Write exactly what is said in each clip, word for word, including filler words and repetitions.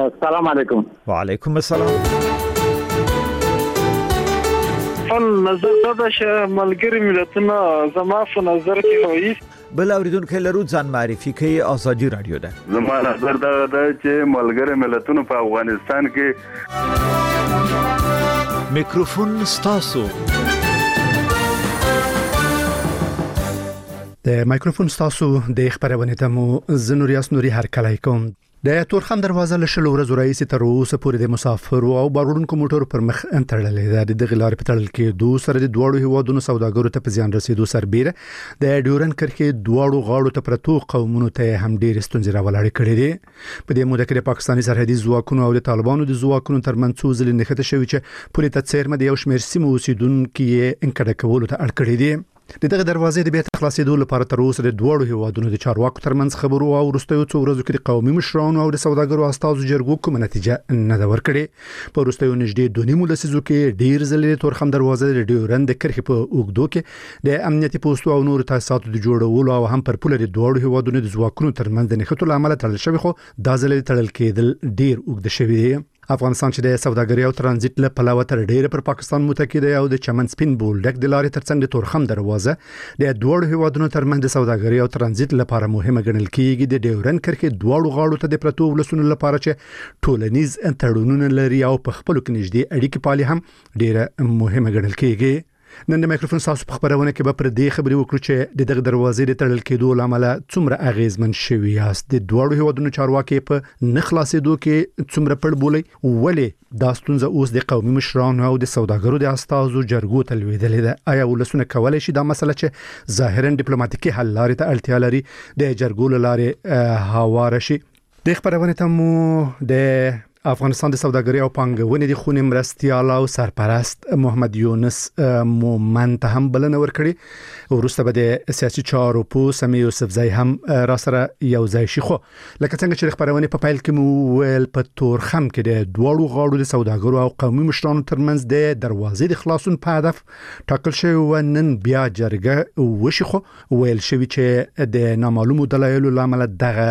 السلام علیکم. وعلیکم السلام. فل نظر دا چې ملګری ملتونه زما په نظر کې وایي بل اوریدونکو لرو ځان معرفي کوي. ازادي رادیو ده. زما نظر دا ده چې ملګری ملتونه په افغانستان کې میکروفون ستاسو. د مایکروفون ستاسو د خبرونه ته مو زنوریاس نوري هر کله کوم. د تورخم دروازه له شلو ورځې رئیس تر اوسه پورې د مسافرو او بارونکو موټرو پر مخ انتړلې ده. د دغه لارې په تړل کې دوه سره د دوړو هیوادونو سوداګرو ته په زیان رسیدو سربېره د ډیورن کرښې دوړو غاړو ته پرتو قومونو ته هم ډېر ستونزې راولاړې کړې دي. په دې موده کې د پاکستاني سرحدي ځواکونو او د طالبانو د ځواکونو ترمنځ څو ځلې نښته شوې چې پورې ته څیرمه د یو شمېر سیمو اوسیدونکو یې انکړه کولو ته اړ کړې دي. د دغه دروازې د بیرته خلاصېدو لپاره تر اوسه د دوړو هیوادونو د چارواکو ترمنځ خبرو او وروستیو څو ورځو کې د قومي مشرانو او د سوداګرو استازو جرګو کومه نتیجه نه ده ورکړې. په وروستیو نږدې دوه نیمو لسیزو کې ډېر ځلې تورخم دروازه د ډیورن د کرښې په اوږدو کې د امنیتي پوستو او نورو تاسیساتو د جوړولو او هم پر پوله د دوړو هیوادونو د ځواکونو ترمنځ د نښتو لامل تړل شوی، خو دا ځلې تړل کېدل ډېر اوږد شوی دی. افغانستان چې د سوداګرۍ او ترانزیت له پلوه تر ډیره پر پاکستان متکی دی او د چمن سپین بولډک د لارې ترڅنګ د تورخم دروازه د دوړو هیوادونو ترمنځ د سوداګرۍ او ترانزیت لپاره مهمه ګڼل کیږي. د ډیورن کرښې دوړو غاړو ته د پرتو ولسونو لپاره چې ټولنیز تړونونه لري او په خپلو کې نږدې اړیکې پالي هم ډیره مهمه ګڼل کیږي. نن د مایکروفون تاسو په خبرونه کې به پر دې خبرې وکړو چې د دغه دروازې د تړل کېدو لامل څومره اغیزمن شوی یاست. د دوړو هیوادونو چارواکي په نخلاصېدو کې څومره پړ بولي، ولې دا ستونزه اوس د قومي مشرانو او د سوداګرو د استازو جرګو ته لوېدلې ده؟ آیا ولسونه کولای شي دا مسله چې ظاهرا ډیپلوماټیکي حل لارې ته اړتیا لري د جرګو له لارې هواره شي؟ د خبرونه ته مو د افغانستان د سوداګرۍ او پانګونې د خونې مرستیال او سرپرست محمد یونس مومن ته هم بلنه ورکړي. وروسته به د سیاسي چارو په سمي یوسفزۍ هم را سره یو ځای شي. خو لکه څنګه چې خبرونه په پیل کې مو ویل، په تورخم کې د دوړو غاړو د سوداګرو او قومي مشرانو ترمنځ د دروازې د خلاصون په هدف ټاکل شوی و. نن بیا جرګه وشي، خو ویل شوی چې د نامعلومو دلایلو لامل دغه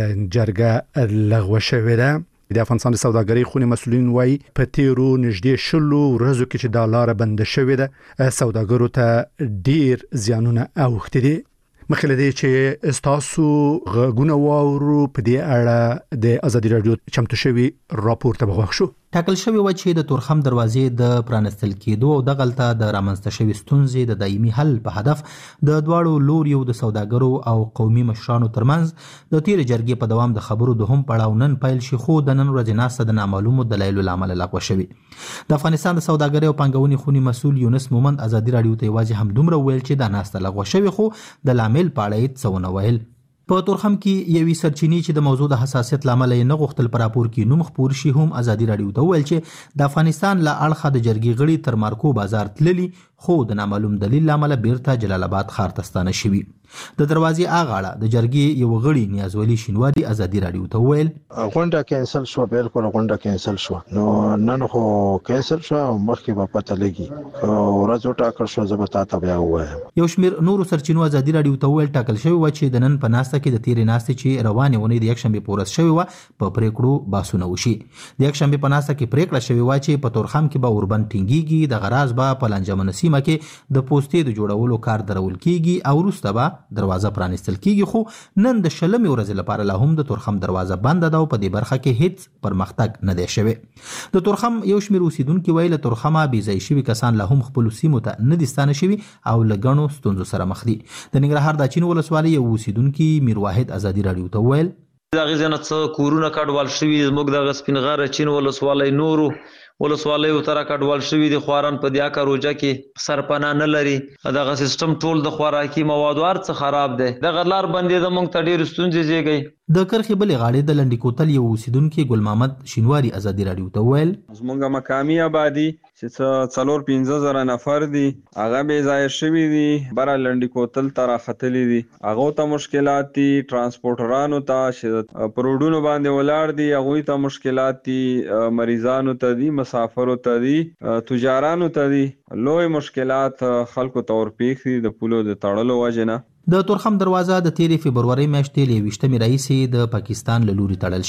جرګه لغوه شوې ده. د افغانستان د سوداګرۍ خونې مسؤلین وایي په تیرو نږدې شلو ورځو کې چې دا لاره بنده شوې ده سوداګرو ته ډیر زیانونه اوښتي دي. مخکې له دې چې ستاسو غږونه واورو، په دې اړه د ازادي رادیو چمتو شوي راپور ته غوښ شو. ټاکل شوی و چې د تورخم دروازې د پرانستل کېدو او د غلطه د رامنځته شوی ستونزې د دایمي حل په هدف د دواړو لوریو د سوداګرو او قومي مشرانو ترمنځ د تیر جرګې په دوام د خبرو دوهم پړاو نن پیل شي، خو د نن ورځې ناسته د نامعلومو دلایلو لامل لغوه شوی. د افغانستان د سوداګرۍ او پانګونې خونې مسؤل یونس مومن ازادي رادیو ته یوازې هم دومره ویل چې دا ناسته لغوه شوی، خو د لامل په اړه یې څه ونه ویل. په تورخم کې یوې سرچینې چې د موضوع د حساسیت لامل یې نه غوښتل په راپور کې نوم خپور شي هم ازادي رادیو ته ویل چې د افغانستان له اړخه د جرګې غړي تر مارکو بازار تللي، خو د نامعلوم دلیل لامل بیرته جلال آباد ښار ته ستانه شوي. د دروازې اغاړه د جرګې یو غړي نیازولي شینواري ازادي رادیو ته ویل غونډه کینسل شو. بالکل غونډه کینسل شو. نو نن خو کینسل شو، مخکې به پته لګي ورځ ټاکل شو. زه به تاسو بیا وایم. یو شمېر نورو سرچینو ازادي رادیو ته ویل ټاکل شوی و چې د نن په ناسته کې د تیرې ناستې چې روانې ونې د یکشنبې په ورځ شوې وه په پریکړو باسونه وشي. د یکشنبې په ناسته کې پریکړه شوې وه چې په تورخم کې به اوربند ټینګېږي، د غراز به په لانجمنه سیمه کې د پوستې د جوړولو کار درول کېږي او وروسته به دروازه پرانستل کېږي. خو نن د شلمې ورځې لپاره لا هم د تورخم دروازه بنده ده او په دې برخه کې هیڅ پرمختګ نه دی شوی. د تورخم یو شمېر اوسیدونکي وایي له تورخمه بېځایه شوي کسان لا هم خپلو سیمو ته نه دي ستانه شوي او له ګڼو ستونزو سره مخ دي. د ننګرهار د اچین ولسوالۍ یو اوسیدونکي میر واحد ازادي رادیو ته ویل دغه ځنه څه کورونه کډوال شوي زموږ دغه سپین غر اچین ولسوالۍ نورو ولسوالیو تر کډوال شوي دي. خواران په دې اکا روجه کې سرپناه نه لري. دغه سیستم ټول د خوراکي موادو هر څه خراب دی. دغه لار بندې د موږ ته ډېرې ستونزې زیږوي. د کرخې بلې غاړې د لنډي کوتل یو اوسیدونکي ګل محمد شینواري ازادي رادیو ته ویل زموږ مقامي آبادي چې څلور پنځه زره نفر دي هغه بې ځایه شوي دي، بره لنډي کوتل ته راختلي دي. هغو ته مشکلات دي، ترانسپورټرانو ته چې په روډونو باندې ولاړ دي هغوی ته مشکلات دي، مریضانو ته دي، مسافرو ته دي، تجارانو ته دي. لوی مشکلات خلکو ته ورپېښ دي د پولو د تړلو وجې نه. د تورخم دروازه د تیرې فبرورۍ میاشتې له یویشتمې راهیسې د پاکستان له لوري تړل شوې.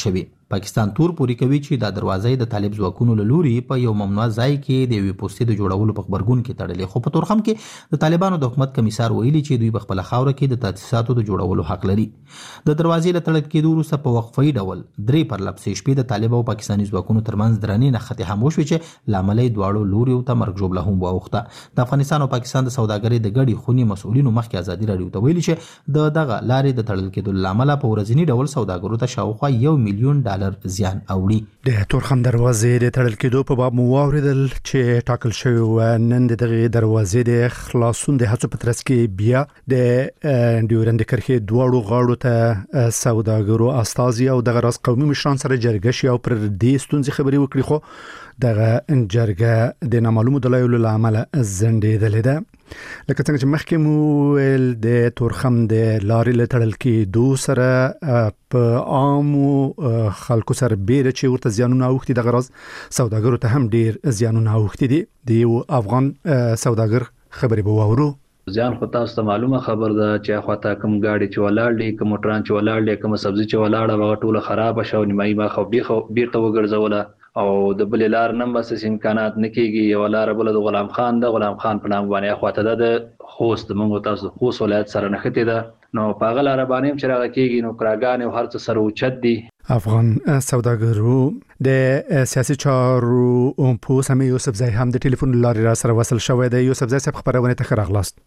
پاکستان تور پوری کوي چې دا دروازې د طالب ځواکونو له لوري په یو ممنوع ځای کې د یوې پوستې د جوړولو په خبرګون کې تړلې، خو په تورخم کې د طالبانو د حکومت کمیسار ویلي چې دوی په خپل خاوره کې د تاسیساتو د جوړولو حق لري. د دروازې له تړل کېدو وروسته په وقفي ډول درې پرلپسې شپې د طالب او پاکستاني ځواکونو ترمنځ درنې نښتې هم وشوې چې لامل یې دواړو لوریو ته مرګ ژوبله هم واوښته. د افغانستان او پاکستان د سوداګرۍ د ګډې خونې مسؤلینو مخکې ازادي راډیو ته ویلي چې د دغه لارې د تړل کېدو له امله په ورځني ډول سوداګرو ته شاوخوا یو میلیون ډالر زیان اوړي. د تورخم دروازې د تړل کېدو په باب مو واورېدل چې ټاکل شوی و نن د دغې دروازې د خلاصون د هڅو په ترڅ کې بیا د ډیورند کرښې دواړو غاړو ته سوداګرو استازي او دغه راز قومي مشران سره جرګه شي او پر دې ستونزې خبرې وکړي، خو دغه جرګه د نامعلومو دلایلو له امله ځنډېدلې ده. لکه څنګه چې مخکې مو ویل د تورخم د لارې له تړل کېدو سره په عامو خلکو سره بیره چې ورته زیانونه اوښتي، دغه راز سوداګرو ته هم ډیر زیانونه اوښتي دي. د یو افغان سوداګر خبرې به واورو. ځان خو تاسو ته معلومه خبر ده چې خواته کوم گاډي چې ولاړ دي، کوم موټران چې ولاړ دي، کوم سبزي چې ولاړه هغه ټوله خراب شو، نیمایي ما خو بیرته وګرځوله او د بل لار نم بس امکانات نکېږي. یو لار بل د غلام خان د غلام خان په نام باندې خواته د خوست موږ تاسو خوست ولایت سره نښتې ده، نو په هغه لار باندې چې راغ کېږي نو کراګان او هر څه سره اوچت دي. افغان سوداګرو د سیاسي چارو په سمې یوسف زای هم د ټلیفون لارې را سره وصل شوی دی. یوسف زای صاحب خبرونه ته ښه راغلاست.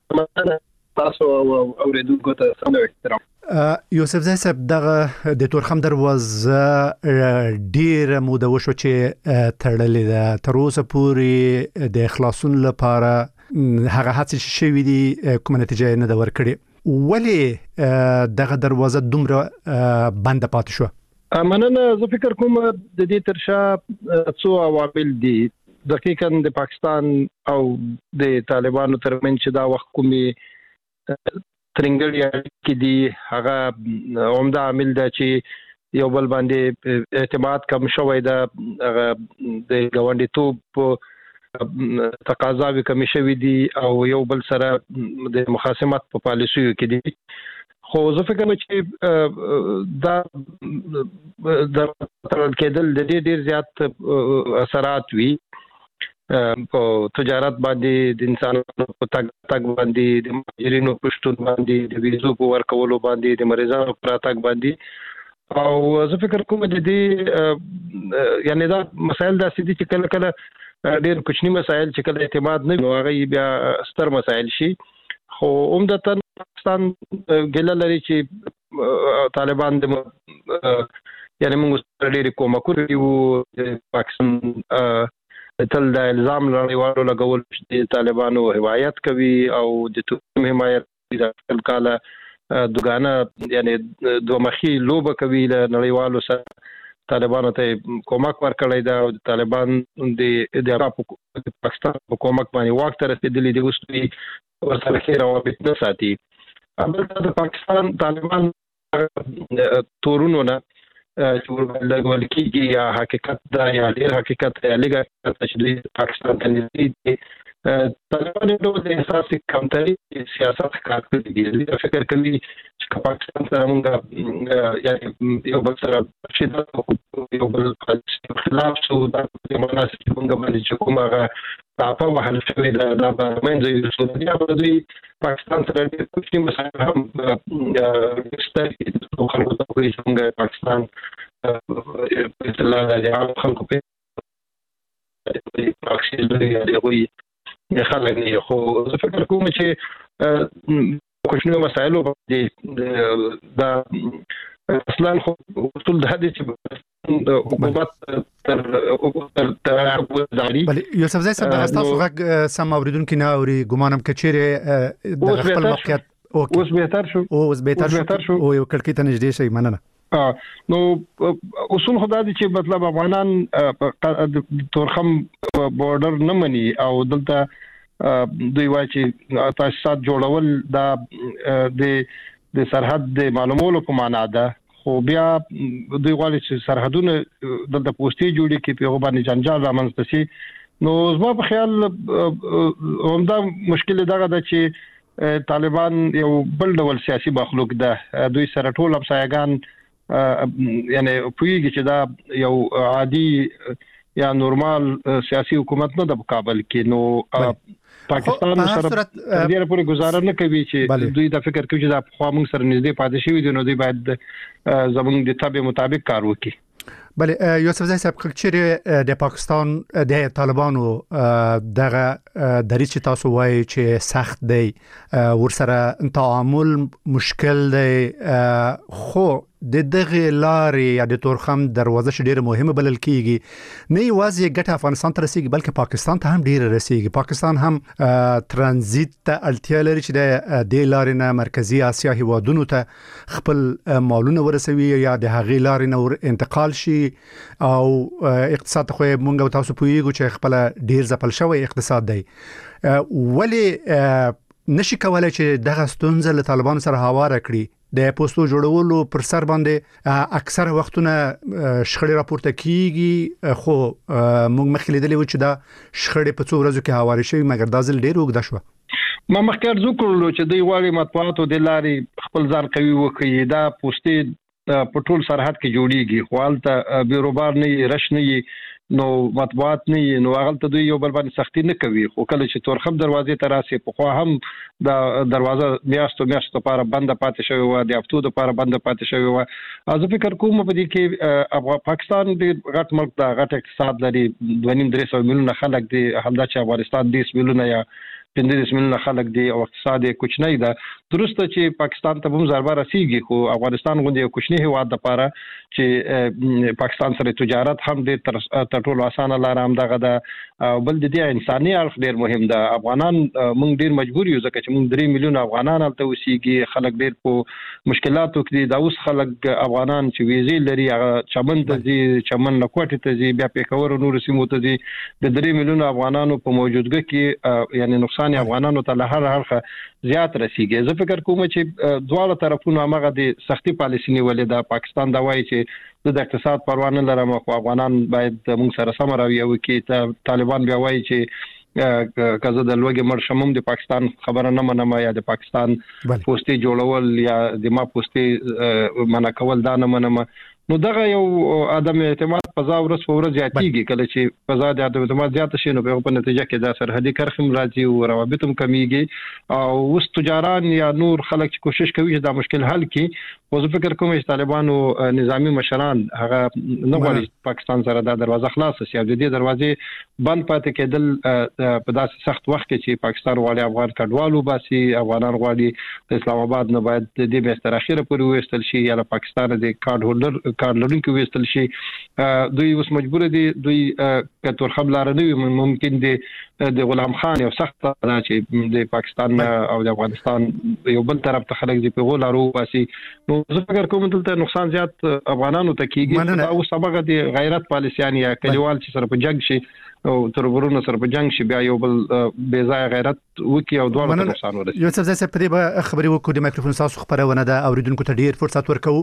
تاسو اوریدونکو ته سم احترام. یوسف زای صاحب دغه د تورخم دروازه ډیر موده وشو چې تړلې ده، تر اوسه پورې د خلاصون لپاره هغه هڅې شوې دي کومه نتیجه نه ده ورکړې. ولې دغه دروازه دومره بنده پاتې شو؟ مننه. زه فکر کوم د دې ترشا څو عوامل دي. دقیقاً د پاکستان او د طالبانو ترمنځ چې دا وخت کومې ترنګړی کې دي، هغه عمده عامل ده چې یو بل باندې اعتماد کم شوی ده، هغه د ګاونډیتوب تقاضاوي کم شوی دي او یو بل سره د مخاصمت په پالیسیو کې دي. خو زه فکر کوم چې دا د تړل کېدل د ډېر ډېر زیات اثرات وي په تجارت باندې، د انسانانو په تګ تګ باندې، د مهاجرینو په شتون باندې، د ویزو په ورکولو باندې، د مریضانو په راتګ باندې. او زه فکر کوم د دې یعنی دا مسایل داسې دي چې کله کله ډېر کوچني مسایل چې کله اعتماد نه وي هغه بیا ستر مسایل شي. خو عمدتاً پاکستان ګیله لري چې طالبان د یعنی موږ سره ډېرې کومکونه کوي. پاکستان تل د الزام لړیوالو لګول چې طالبانو حمایت کوي او د توکم حمایت د خپل کاله دوګانه یعنی دوه مخي لوبه کوي له نړیوالو سره. طالبانو ته کومک ورکړی دا او طالبان د د پاکستان په کومک باندې واک ته رسیدلي دي، اوس دوی ورسره ښې روابط نه ساتي. همدلته د پاکستان طالبان تورونو نه چې ورلګول کېږي یا حقیقت دا یا ډېر حقیقت یا لږ حقیقت چې دوی پاکستان ته نږدې دي. طالبان یو ډول د احساسي کمتري سیاست ښکار کړی دي. دوی فکر کوي چې پاکستان سره موږ یعنې یو بل سره شدت یو بل خلاف شو، دا مناسب چې موږ باندې چې کوم هغه تاپه وهل شوې ده دا به منځه یوسو. بیا به دوی پاکستان سره ډېر کوچني مسایل هم شته چې خلکو ته وایي چې موږ پاکستان په اصطلاح د عام خلکو په پراکسیز لري یا د هغوی خلک نه. خو زه فکر کوم چې کوچنیو مسایلو باندې دا اصلا خو اصول د هدي چې حکومت تر تر ځاري. بل یوسف زای صاحب تاسو غږ سم اوریدونکو نه اوري، ګمانم کچېره د خپل موقعیت اوس بهتر شو اوس بهتر شو او یو کړکۍ ته نږدې شي. مننه. نو اصول خدا دي چې مطلب افغانان تورخم بورډر نه مني او دلته دوی وایي چې تاسیسات جوړول دا د د سرحد د معلومولو په معنا ده. خو بیا دوی غواړي چې سرحدونه دلته پوسټي جوړي کې په باندې جنجال رامنځته شي. نو زما په خیال همدا مشکل دغه ده چې طالبان یو بل ډول سیاسي مخلوق ده. دوی سره ټول همسایگان یعنی پویږي چې دا یو عادي یا نورمال سیاسي حکومت نه د کابل کې نو پاکستان سره ډیره پورې گزاره نه کوي چې دوی د فکر کوي چې د خو موږ سره نږدې پاتې شي دي نو دوی باید زموږ د تابع مطابق کار وکړي. بله یوسف زای صاحب کچېره د پاکستان د طالبانو دغه دریځ چې تاسو وایي چې سخت دی ورسره تعامل مشکل دی خو د دغه لارې یا د تورخم دروازه چې ډیره مهمه بلل کیږي نه یوازې ګټه افغانستان ته رسیږي بلکې پاکستان ته هم ډیره رسیږي. پاکستان هم ترانزیت ته اړتیا لري چې د دې لارې نه مرکزی اسیا هیوادونو ته خپل مالونه ورسوي یا د هغې لارې نه انتقال شي او اقتصاد خو مونږ تاسو پوهیږو چې خپل ډیر ځپل شوی اقتصاد دی. ولی نشي کولای چې دغه ستونزه له طالبانو سره هواره کړي؟ د پوسټو جوړولو پر سر باندې اکثر وختونه شخړې راپورته کیږي خو موږ مخکې لیدلې و چې دا شخړې په څو ورځو کې هوارې شوې مګر دا ځل ډېر اوږده شوه. ما مخکې ارزو کړلو چې دوی غواړي مطبوعاتو د لارې خپل ځان قوي وکړي. دا پوسټې په ټول سرحد کې جوړیږي خو هلته بیروبار نه رش نه نو مطبوعات نه نو هغه ته دوی یو بل باندې سختی نه کوي خو کله چې تورخم دروازې ته راسي په خو هم دا دروازه میاشتو میاشتو لپاره بند پاتې شوی و د هفتو لپاره بند پاتې شوی و. زه فکر کوم په دې کې پاکستان د غټ ملک دا غټ اقتصاد لري دوه نیم درې سوه میلیونه خلک دي همدا چې افغانستان دیس میلیونه یا پنځه میلیونه خلک دي او اقتصاد یې کوچنی ده. درسته چې پاکستان ته هم ضربه رسیږي خو افغانستان غوندې یو کوچنی هیواد لپاره چې پاکستان سره تجارت هم ډېر تر ټولو اسانه لار هم دغه ده. بل د دې انساني اړخ ډېر مهم ده. افغانان موږ ډېر مجبور یو ځکه چې موږ درې میلیونه افغانان هلته اوسېږي خلک ډېر په مشکلاتو کې دي. دا اوس خلک افغانان چې ویزې لري هغه چمن ته ځي چمن نه کوټې ته ځي بیا پېښور او نورو سیمو ته ځي. د درې میلیونه افغانانو په موجودګۍ کې یعنی نقصان افغانانو ته له هر اړخه زیات رسیږي. زه فکر کوم چې دواړه طرفونو هغه د سختي پالیسي نیولې ده. پاکستان دا وایي چې د اقتصاد پروا نه لرم خو افغانان باید موږ سره سم راوي وکړي. طالبان بیا وایي چې کزه د لوګي مرشمم د پاکستان خبره نه منم یا د پاکستان پوسټي جوړول یا د ما پوسټي منع کول دا نه منم. نو دغه یو عدم اعتماد په ځا ورځ په ورځ زیاتېږي. کله چې په ځا د عدم اعتماد زیات شي نو په نتیجه کې د سرحدي کرخم راځي او روابط هم کمیږي او اوس تجاران یا نور خلک چې کوشش کوي چې دا مشکل حل کړي. خو زه فکر کوم چې طالبانو نظامی مشران هغه نه غواړي پاکستان سره دا دروازه خلاص شي او د دې دروازې بند پاتې کېدل په داسې سخت وخت کې چې پاکستان غواړي افغان کډوالو باسي افغانان غواړي د اسلام آباد نه باید د دې به تر اخره پورې وستل شي یا له پاکستان د کارت هولډر کار لرونکو وستل شي. دوی اوس مجبور دي دوی کتور خبر نه ممکن دي د غلام خان یو سخت دا چې د پاکستان او د افغانستان یو بل طرف ته خلک دي په غولارو باسي. نو زه فکر کوم دلته نقصان زیات افغانانو ته کیږي او سبب د غیرت پالیسیان یا کلیوال چې سره په جنگ شي او تر ورونو سره په جنگ شي بیا یو بل بے ځای غیرت وکي او دوه نقصان ورسي. یو څه ځکه په دې خبرې وکړو د مایکروفون تاسو خبرونه ده اوریدونکو ته ډیر فرصت ورکو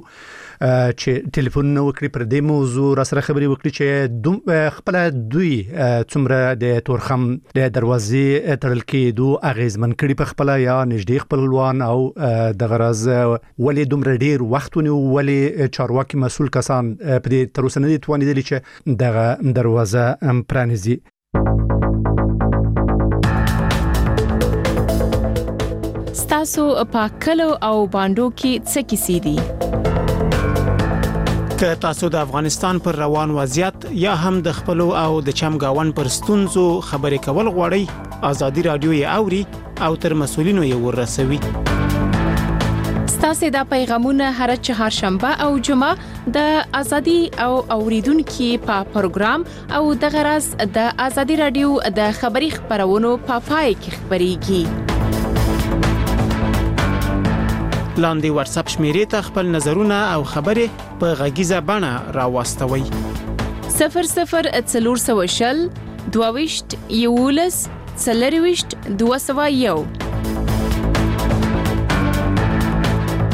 چې ټلیفون نو وکړي پر دې موضوع را سره خبرې وکړي چې خپل دوی څومره د تورخم د دروازې تړل کېدو اغیزمن کړي په خپل یا نږدې خپلوان او د غرض ولې دومره ډیر وختونه ولې چارواکي مسول کسان په دې تر اوسه نه توانیدل چې دغه دروازه پرانیزي. ستاسو په کلو او باندو کې څه کیسې دي؟ که تاسو د افغانستان پر روان وضعیت یا هم د خپلو او د چمګاون پر ستونزو خبرې کول غواړئ ازادي رادیو یې اوري او تر مسولینو یې ورسوي. ستاسو د پیغامونه هر چهارشنبه او جمعه د ازادي او اوریدونکو په پروګرام او د غرض د ازادي رادیو د خبري خبرونو په پای کې خبريږي. لاندې واتس اپ شمیرې ته خپل نظرونه او خبرې په غږیزه بڼه راوستوي. صفر صفر څلور سوه شل دوه ویشت یولس څلور ویشت دوه سوه یو.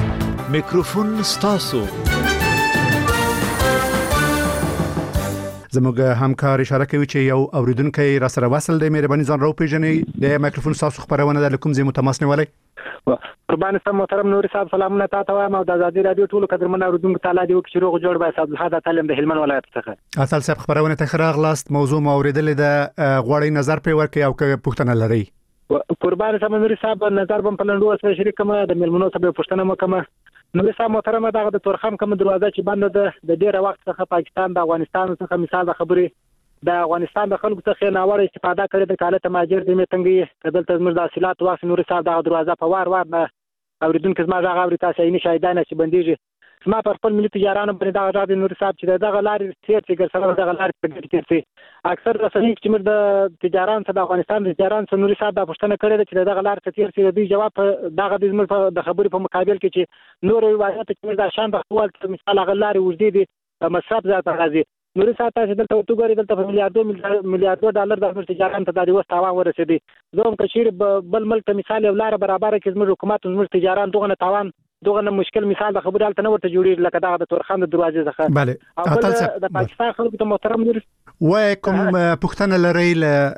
میکروفون ستاسو. زموږ همکار اشاره کوي چې یو اوریدونکو را سره وصل دی. مهرباني ځان راوپېژنئ. د مایکروفون تاسو خبرونه د کوم ځای متماس نیولای؟ قربان سم محترم نوري صاحب سلامونه تاسو ته او د آزادي رادیو ټولو قدرمن اوریدونکو تعالی دی چې روغ جوړ بای صاحب الحاد تعلیم د هلمند ولایت څخه. اصل صاحب خبرونه ته خراغلاست. موضوع ما اوریدلې د غوړی نظر په ورکې او که پوښتنه لري. قربان سم نوري صاحب نظر بم پلندو سره شریک کما د ملمنو سره پوښتنه مکمه. نوري صاحب محترم دغه د تورخم کوم دروازه چې بند ده د ډیره وخت څخه پاکستان د افغانستان څخه مثال د خبرې د افغانستان د خلکو څخه ناوړه استفاده کړې د کاله تماجر د میتنګي کدل تزمر د حاصلات واس نوري صاحب دغه دروازه په وار وار نه اوریدونکو زما غاغ اوري تاسو یې نشایدانه چې بنديږي ما پر خپل ملي تجارانو باندې دغه راځي نوري صاحب چې دغه لارې تیر چې ګرځول دغه لارې په دې کې چې اکثر رسنۍ چې مر د تجاران څخه د افغانستان د تجاران څخه نوري صاحب د پښتنه کړې چې دغه لارې تیر چې د جواب دغه د زمر د خبرې په مقابل کې چې نور روایت چې د شان د خپل مثال غل لارې وجدي دي مصرف ذات راځي نوري صاحب تاسو دلته تو غوړي دلته په میلیارډو میلیارډو ډالر د تجاران ته د وسط تاوان ورسېدي. زوم کشیر بل ملک مثال یو لار برابر کې زموږ حکومت زموږ تجاران دغه تاوان دغه مشکل مثال د خبرې حالت نه ورته جوړیږي لکه دغه د تورخم د دروازې څخه. بله او د پاکستان خلکو ته محترم نور وای کوم پښتنه لري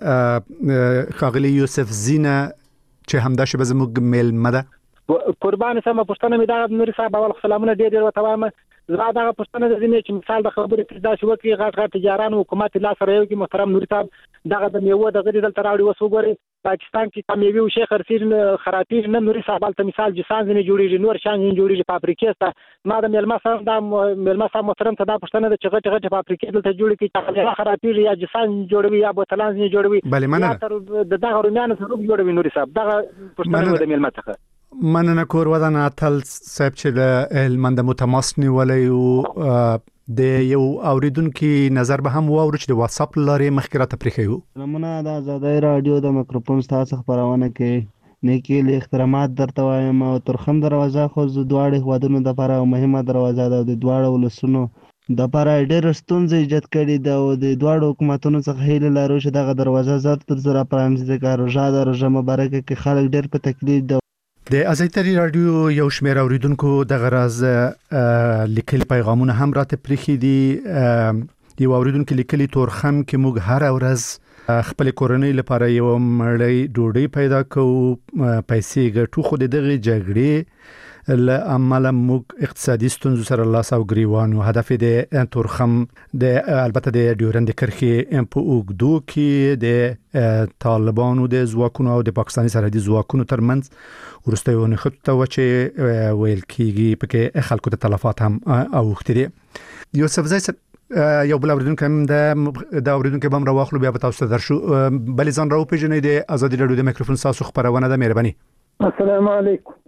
ل خاغلی یوسف زینه چې همدا شی به زموږ میل مده قربان سم پښتنه می دا نور صاحب اول سلامونه ډیر ډیر وتوامه. زما دغه پښتنه د زینې چې مثال د خبرې کې دا شو کې غاټ غاټ تجاران حکومت لا سره یو کې محترم نور صاحب دغه د میوه د غړي دلته راوړي وسو ګوري پاکستان کې کامیابی او شیخ خرسیر خراتیر نه نور صاحب ته مثال جسان نه جوړیږي نور شان نه جوړیږي په افریقا ته ما د ملما صاحب د ملما صاحب محترم ته دا پښتنه د چغټ غټ په افریقا دلته جوړی کې چې خراتیر یا جسان جوړوي یا بوتلان نه جوړوي بل مننه د دغه رومیانو سره جوړوي نور صاحب دغه پښتنه د ملما څخه مننه کور ودانه تل صاحب چې د هلمند متماس نیولې او د یو اوریدونکو نظر به هم واورو چې د واتس اپ لارې مخکره ته پریخیو. نمونه د آزادۍ رادیو د مایکروفون تاسو خبرونه کې نیکی له احترامات درته وایم او ترخم دروازه خو د دواړو هوادونو د لپاره مهمه دروازه ده. د دواړو ولسونو د لپاره ډېر ستونزې ایجاد کړي ده او د دواړو حکومتونو څخه هیله لرو چې دغه دروازه زړه تر زړه پرانیزي کار روزه د روزه مبارکه کې خلک ډېر په تکلیف ده. د آزادي رادیو یو شمېر اوریدونکو د غرض لیکل پیغامونه هم راته پریخي دي. یو اوریدونکو لیکلي تورخم کې موږ هر ورځ خپل کورنۍ لپاره یو مړی ډوډۍ پیدا کوو پیسې ګټو خو دغه جګړې لامل موږ اقتصادي ستونزو سره لاس او ګریوان او هدف د تورخم د البته د ډیورند کرخي په اوګدو کې د طالبانو د ځواکونو او د پاکستاني سرحدي ځواکونو ترمنځ ورسته یو نخته و چې ویل کېږي پکې خلکو د تلفات هم اوختي. یوسف زای یو بل اوریدونکو هم د د اوریدونکو بم راوخلو بیا به تاسو ته درشو بل ځان راو پیژنې د آزادي رادیو د مایکروفون تاسو خبرونه ده. مهرباني. السلام علیکم.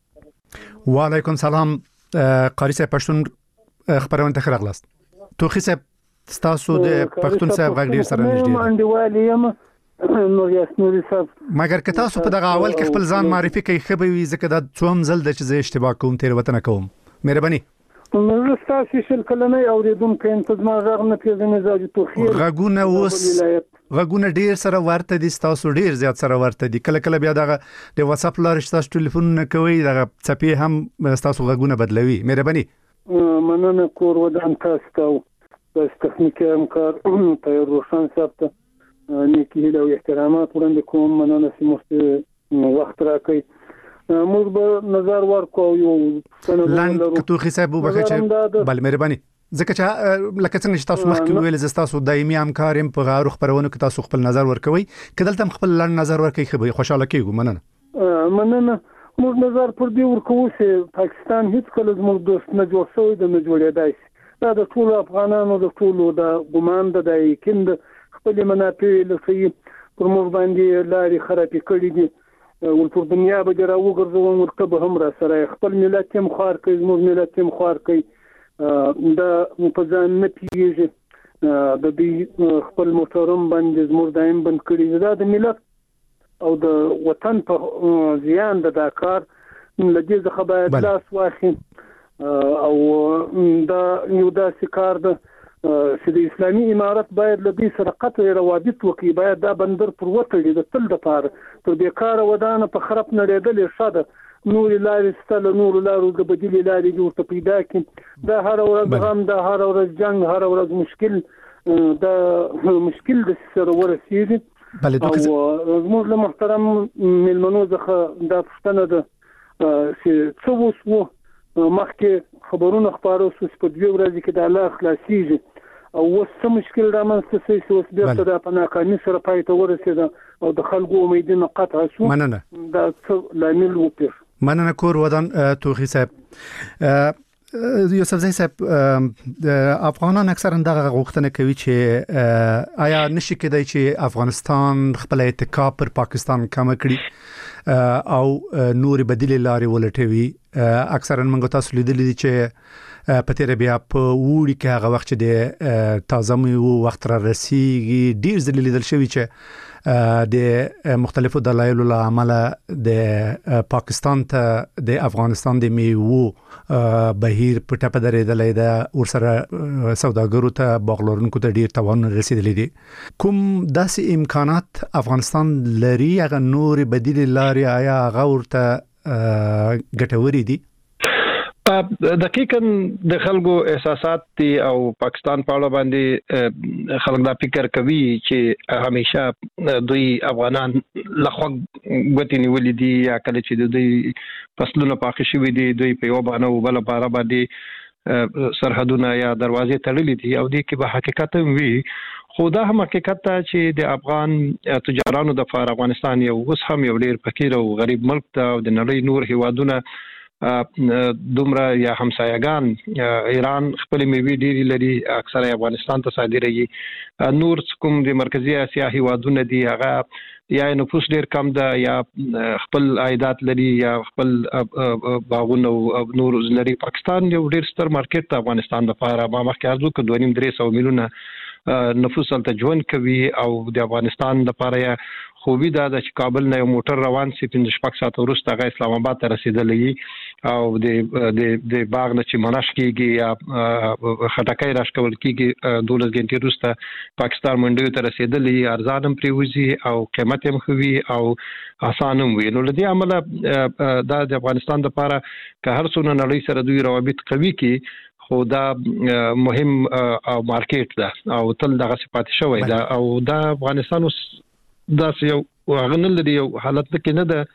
وعلیکم سلام. قاری صاحب پښتون خبرونه ته راغلاست. توخی صاحب تاسو د پښتون صاحب غږ ډیر سره نږدې منډیوالي یم نور یاسنوري صاحب مګر که تاسو په دغه اول کې خپل ځان معرفي کوي خبي وي ځکه دا څوم زل د چې زه اشتباه کوم تیر وطن کوم. مهرباني. نو تاسو شل کلنې اوریدونکو انتظام راغ نه پیژنې زاجي توخي غږونه اوس غږونه ډیر سره ورته دي تاسو ډیر زیات سره ورته دي کله کله بیا دغه د واتس اپ لارې تاسو ټلیفون نه کوي دغه چپی هم تاسو غږونه بدلوي. مهرباني. مننه کور ودان تاسو ته بس تخنیکي همکار طاهر روشن صاحب ته نیکی له احترامات وړاندې کوم. مننه چې مو وخت راکړئ. موږ به نظر ورکو یو څنګه لکه توخی صاحب وبخښه بل مهرباني ځکه چې لکه څنګه چې تاسو مخکې ویل زه تاسو دایمي همکار يم په غاړو خبرونه کې تاسو خپل نظر ورکوي کله خپل لړ نظر ورکوي خو خوشاله کیږو. مننه مننه. موږ نظر پر دې ورکو چې پاکستان هیڅ کله زموږ دوست نه جوړ شوی د نه جوړېدای شي. دا د ټول افغانانو د ټول د ګمان د یقین د خپل منافع لسی پر موږ باندې لاري خرابې کړې دي ول پر دنیا به درا وګرځوم ورته به هم را سره خپل ملت هم خار کوي زموږ ملت هم خار کوي دا په ځان نه پیږي د دې خپل محترم باندې زموږ دایم بند کړی دا د ملت او د وطن په زیان د داکار لږه ځخه باید لاس واخی او دا یو داسې کار ده چې د اسلامي امارت باید لدی سره قطع روابط وکړي باید دا بندر پر وتړي د تل د پاره تر بیکاره ودانه په خراب نړیدلې شاده نور لارې ستل نور لارو د بدیل لارې جوړ ته پیدا کړي دا هر ورځ غم دا هر ورځ جنگ هر ورځ مشکل دا مشکل د سره ورسېږي. او زموږ له محترم مېلمنو څخه دا پوښتنه ده چې څه وشو مخکې خبرونه خپاره شو چې په دوه ورځې کې د الله خلاصيږي او اوس څه مشکل رامنځته شوی چې اوس بیرته د په ناکامۍ سره پای ته ورسېده او د خلکو امیدونه قطع شو. مننه. دا څه لامل وکړ. مننه کور ودان توخی صاحب. یوسف زئی صاحب افغانان اکثرا دغه غوښتنه کوي چې آیا نشي کېدای چې افغانستان خپل اتکا پر پاکستان کم کړي او نور بدیل لارې ولټوي. اکثرا موږ تاسو لیدلې دي چې په تیر بیا په وړي کې هغه وخت د تازه مو وخت را رسیږي ډیر ځله لیدل شوی چې د مختلفو دلایلو له امله د پاکستان ته د افغانستان د میوو بهیر په ټاپه درېدلې ده ورسره سوداګرو ته باغلورونکو ته ډیر توان رسیدلی دي. کوم داسې امکانات افغانستان لري هغه نور بدیل لارې آیا هغه ورته ګټوري دي؟ دقیقاً د خلکو احساسات دي او پاکستان په اړه باندې خلک دا فکر کوي چې همیشه دوی افغانان لخوا غوتی نیولې دي یا کله چې دوی فصلونه پاخه شوي دي دوی په یو باندې او بل بار باندې سرحدونه یا دروازې تړلې دي او دې کې به حقیقت وي. خو دا هم حقیقت ته چې د افغان تجارانو د فار افغانستان یو اوس هم یو ډیر فقیر او غریب ملک ته او د نړۍ نور هیوادونه دومره یا همسایگان ایران خپل میوې ډېری لري اکثره افغانستان ته صادرېږي. نور کوم د مرکزی اسیا هیوادونه دي هغه یا نفوس ډېر کم ده یا خپل عایدات لري یا خپل باغونه او نور لري. پاکستان یو ډېر ستر مارکیټ ته افغانستان لپاره ما مخکې ارزو کړو دوه نیم درې سو میلیونه نفوس هلته ژوند کوي او د افغانستان لپاره خوبي دا چې کابل نه یو موټر روان سي پنځه شپږ ساعت وروسته هغه اسلام آباد ته رسیدلی او د د د باغ نه چې منش کیږي یا خټکای راشکول کیږي دولس غنټې وروسته پاکستان منډیو ته رسیدلی ارزانم پریوزي او قیمت هم خوي او اسانم وي. نو لدی عمله دا د افغانستان لپاره که هر څونه نړۍ سره دوی روابط قوي کی خو دا مهم او مارکیټ ده او تل دغه صفات شوی ده او دا افغانستان دا یو غنل دی یو حالت کې نه ده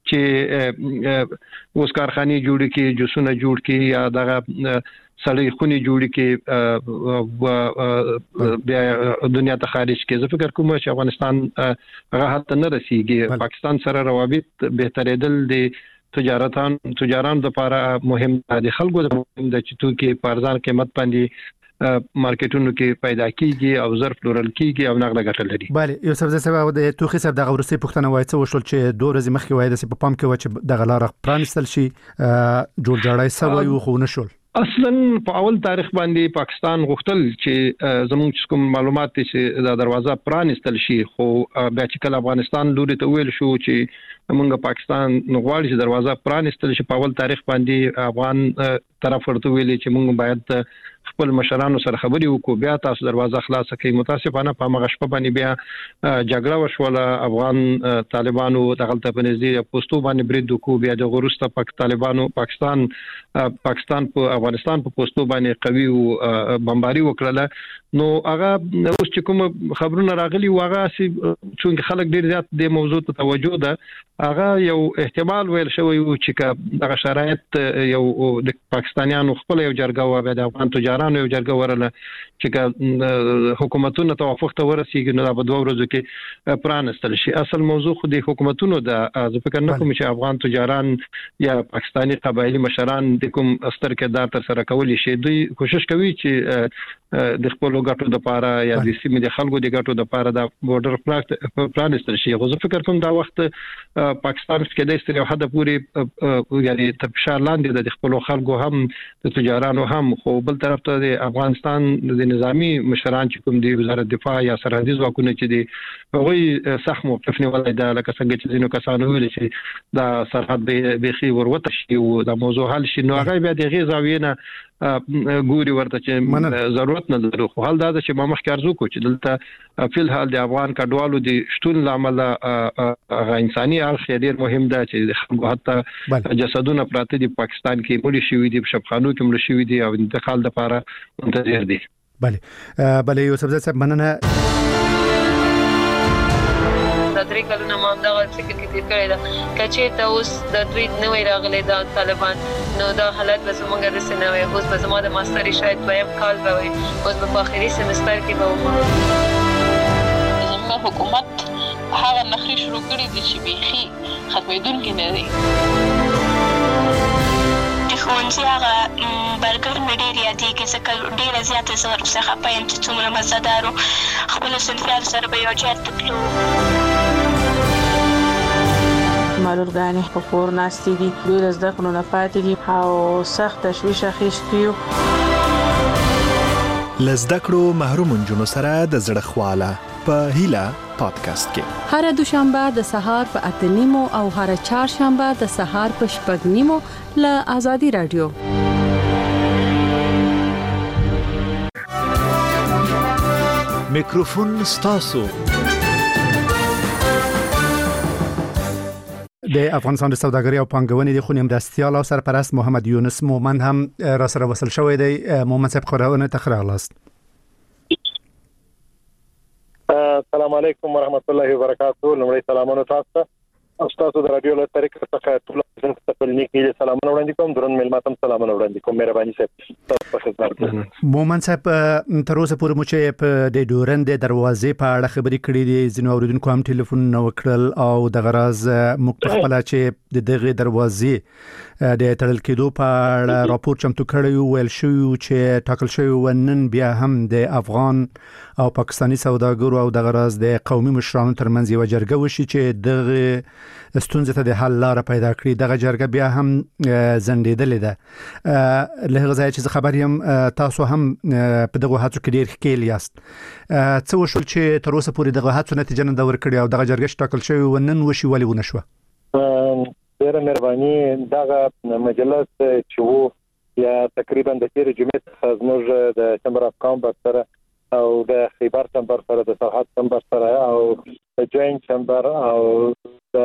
چې اوس کارخانه جوړ کی جوسونه جوړ کی یا دغه سړی خونی جوړ کی بیا دنیا ته خارج کی. زه فکر کوم چې افغانستان هغه حتی نه رسیږي. پاکستان سره روابط بهترېدل دی تجارتان تجاران لپاره مهم دي. خلکو د چې تو کې پارزان قیمت باندې مارکیټونو کې پیدا کیږي او ظرف لورل کیږي او نغله ګټل لري. بله یوسف زئی صاحب د توخی صاحب دغه ورسې پښتنه وای څه وشول چې دوه ورځې مخکې وای د په پام کې و چې دغه لار پرانستل شي جوړ جوړای سوي او خو نشول. اصلا په اول تاریخ باندې پاکستان غوښتل چې زموږ کوم معلومات چې د دروازه پرانستل شي خو بیا چې کله افغانستان لوري ته ویل شو چې موږ پاکستان غواړي چې دروازه پرانستل شي په اول تاریخ باندې افغان طرف ورته ویل چې موږ باید خپل مشرانو سره خبري وکړو بیا تاسو دروازه خلاص کړئ. متاسفانه په مغه شپه باندې بیا جګړه وشوله افغان طالبانو دغلت په نږدې پوسټو باندې برید وکړو بیا د غروسته پاک طالبانو پاکستان پاکستان په افغانستان په پوسټو باندې قوي او بمباري وکړه. نو هغه اوس چې کوم خبرونه راغلي واغه چې خلک ډیر زیات د موضوع ته توجه ده هغه یو احتمال ویل شوی چې دغه شرایط یو د پاکستانیانو خپل یو جرګه و د افغان تجارانو یو جرګه ورله چې حکومتونو توافق ته ورسیږي نو په دوه ورځو کې پرانستل شي. اصل موضوع خو د حکومتونو د از فکر نه کوم چې افغان تجاران یا پاکستانی قبایلی مشران د کوم ستر کردار تر سره کولی شي. دوی کوشش کوي چې د خپل ګټو د لپاره یا د سیمې د خلکو د ګټو د لپاره د بورډر پرانستل شي. خو زه فکر کوم دا وخت پاکستان کې د استری حد پورې یعنی تفشار لاندې د خپل خلکو هم د تجارانو هم خو بل طرف ته د افغانستان د نظامی مشران چې کوم دی وزارت دفاع یا سرحدي ځواکونه چې دی هغوی سخت موقف نیولای دا لکه څنګه چې ځینو کسانو ویل چې دا سرحد به خي وروته شي او دا موضوع حل شي. نو هغه بیا د غیزاوی نه ګوري ورته چې ضرورت نه لري. خو حال دا چې ما مخکې ارزو کو چې دلته فل حال د افغان کډوالو د شتون لامل هغه انساني اړخ ډیر مهم ده چې خلکو حتی جسدونه پراته دي پاکستان کې مړي شوي دي په شبخانو کې مړي شوي دي او انتقال لپاره منتظر دي. بله بله یوسف زاد صاحب مننه. د درې کلونو ما دغه فکر کې تیر کړی دا کچې ته اوس د دوی نوې راغلي دا طالبان نو دا حالت به زموږ د سنوي اوس به زموږ د ماستري شاید دویم کال به وي اوس په اخري سمستر کې به ومه زموږ حکومت هغه نخري شروع کړی دي چې بيخي ختمېدونکي نه دي. ښوونځي هغه برګر مې ډېر یادېږي ځکه ډېره زیاته زه ورڅخه پایم چې څومره مزهدار و. خپلو صنفیانو سره به یو ځای ته تلو. معلولګانې په کور ناستې دي دوی له زده کړو نه پاتې دي او سخت تشویش اخیستی یو. له زده کړو محروم نجونو سره د زړه خواله په هیله پادکاسټ کې هر دوشنبه د سهار په اته نیمو او هر چهارشنبه د سهار په شپږ نیمو له آزادي رادیو. میکروفون ستاسو. د افغانستان د سوداګرۍ او پانګونې د خونې مرستیال او سرپرست محمد یونس مومند هم را سره وصل شوی دی. مومند صاحب خبرونه تخرالاست. السلام علیکم ورحمت الله وبرکاته. لمړی سلامونه تاسو ته او تاسو د رادیو له طریقې څخه ټول خپلنی کې سلامونه وړاندې کوم. درون ملماتم سلامونه وړاندې کوم. مهرباني صاحب تاسو په خدمت کې. مومند صاحب تر اوسه پورې مو چې په د ډورند دروازې په اړه خبرې کړې دي ځینو اوریدونکو هم ټلیفون نو وکړل او د غراز مختلفه چې د دغه دروازې د تړل کېدو په اړه راپور چمتو کړی ویل شو چې ټاکل شوی ونن بیا هم د افغان او پاکستانی سوداګرو او د غراز د قومي مشرانو ترمنځ یو جرګه وشي چې دغه ستونزې ته د حل لار پیدا کړي. دغه جرګه بیا هم زندېدلې ده. له هغه ځای چې خبر یم تاسو هم په دغه هڅو کې ډېر ښکېل یاست. څه وشول چې تر اوسه پورې دغه هڅو نتیجه نه ده ورکړې او دغه جرګه چې ټاکل شوی ونن وشي ولې ونه شوه؟ ډېره مهرباني. دغه مجلس چې وو یا تقریبا د تیر جمعې څخه زموږ د چمبر اف کامرس سره او د خیبر چمبر سره د سرحد چمبر سره او د جوین چمبر او د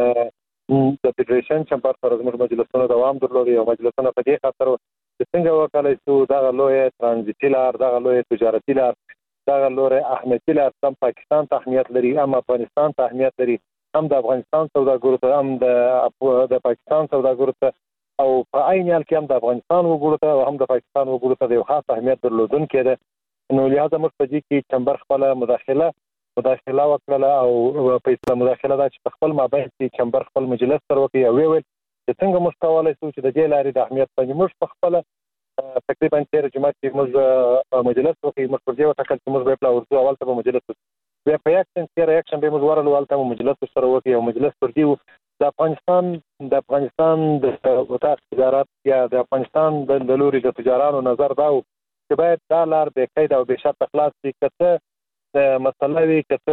د فدریشن چمبر سره زموږ مجلسونه دوام درلودي او مجلسونه په دې خاطر چې څنګه وکړای شو دغه لوی ترانزیتي لار دغه لوی تجارتي لار دغه لوی اهمیتي لار هم پاکستان ته اهمیت لري هم افغانستان ته اهمیت لري هم د افغانستان سوداګرو ته هم د د پاکستان سوداګرو ته او په عین حال کې هم د افغانستان وګړو ته او هم د پاکستان وګړو ته یو خاص اهمیت درلودونکی دی. نو لہذا موږ په دې کې چمبر خپل مداخله مداخله وکړه او په اسلام مداخله دا چې خپل مابین کې چمبر خپل مجلس سره وکړي او ویل چې څنګه موږ کولای شو چې د دې لارې د اهمیت باندې موږ خپل تقریبا تیر جمعه کې موږ مجلس وکړي موږ پر دې وټاکل چې موږ په ورځو اول ته مجلس بیا په یکشن کې ریاکشن به موږ ورلو اول ته مجلس سره وکړي او مجلس پر دې د افغانستان د افغانستان د وزارت تجارت یا د افغانستان د لوري د تجارانو نظر دا چې باید دا لار به قید او به شرط خلاص شي. کته مسله وي کته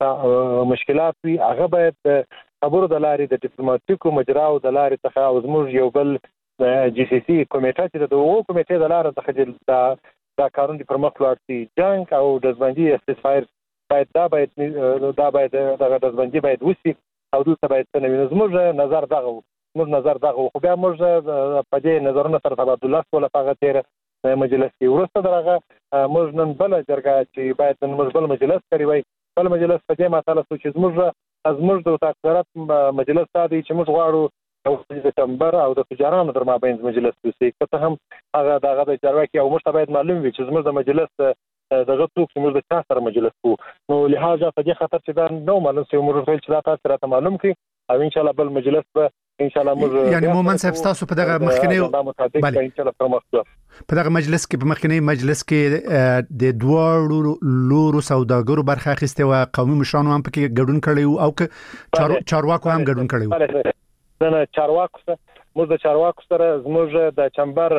مشکلات وي هغه باید خبرو د لارې د ډیپلوماټیکو مجراو د لارې څخه او زموږ یو بل جی سی سی کمیټه چې د دوه کمیټې د لارې څخه دا دا کارونه پر مخ لاړ شي. جنگ او دزبندي استفایر باید دا باید دا باید دغه دزبندي باید وسی او دلته باید څه نه زموږ نظر دغه زموږ نظر دغه خو بیا موږ په دې نظرونو سره تبادله ولا هغه تیر مجلس کې ورسته درغه موږ نن بل جرګه چې باید نن موږ بل مجلس کوي وای بل مجلس په دې ماته لاسو چې موږ از موږ د تاکرات مجلس سادي چې موږ غواړو او د چمبر او د تجارانو در مابین مجلس وسی کته هم هغه دغه د چارواکي او موږ باید معلوم وي چې موږ د مجلس دغه څوک چې موږ د چا سره مجلس کوو. نو لہذا په دې خاطر چې دا نو معلوم شي موږ ټول چې دا تاسو راته معلوم کړي او ان شاء الله بل مجلس به ان شاء الله موږ یعنی مومن صاحب تاسو په دغه مخکنی بله ان شاء الله پرمختګ په دغه مجلس کې په مخکنی مجلس کې د دوه لورو سوداګرو برخه اخیسته او قومي مشرانو هم پکې ګډون کړي او چارواکو هم ګډون کړي. نه چارواکو موږ د چارواکو سره زموږ د چمبر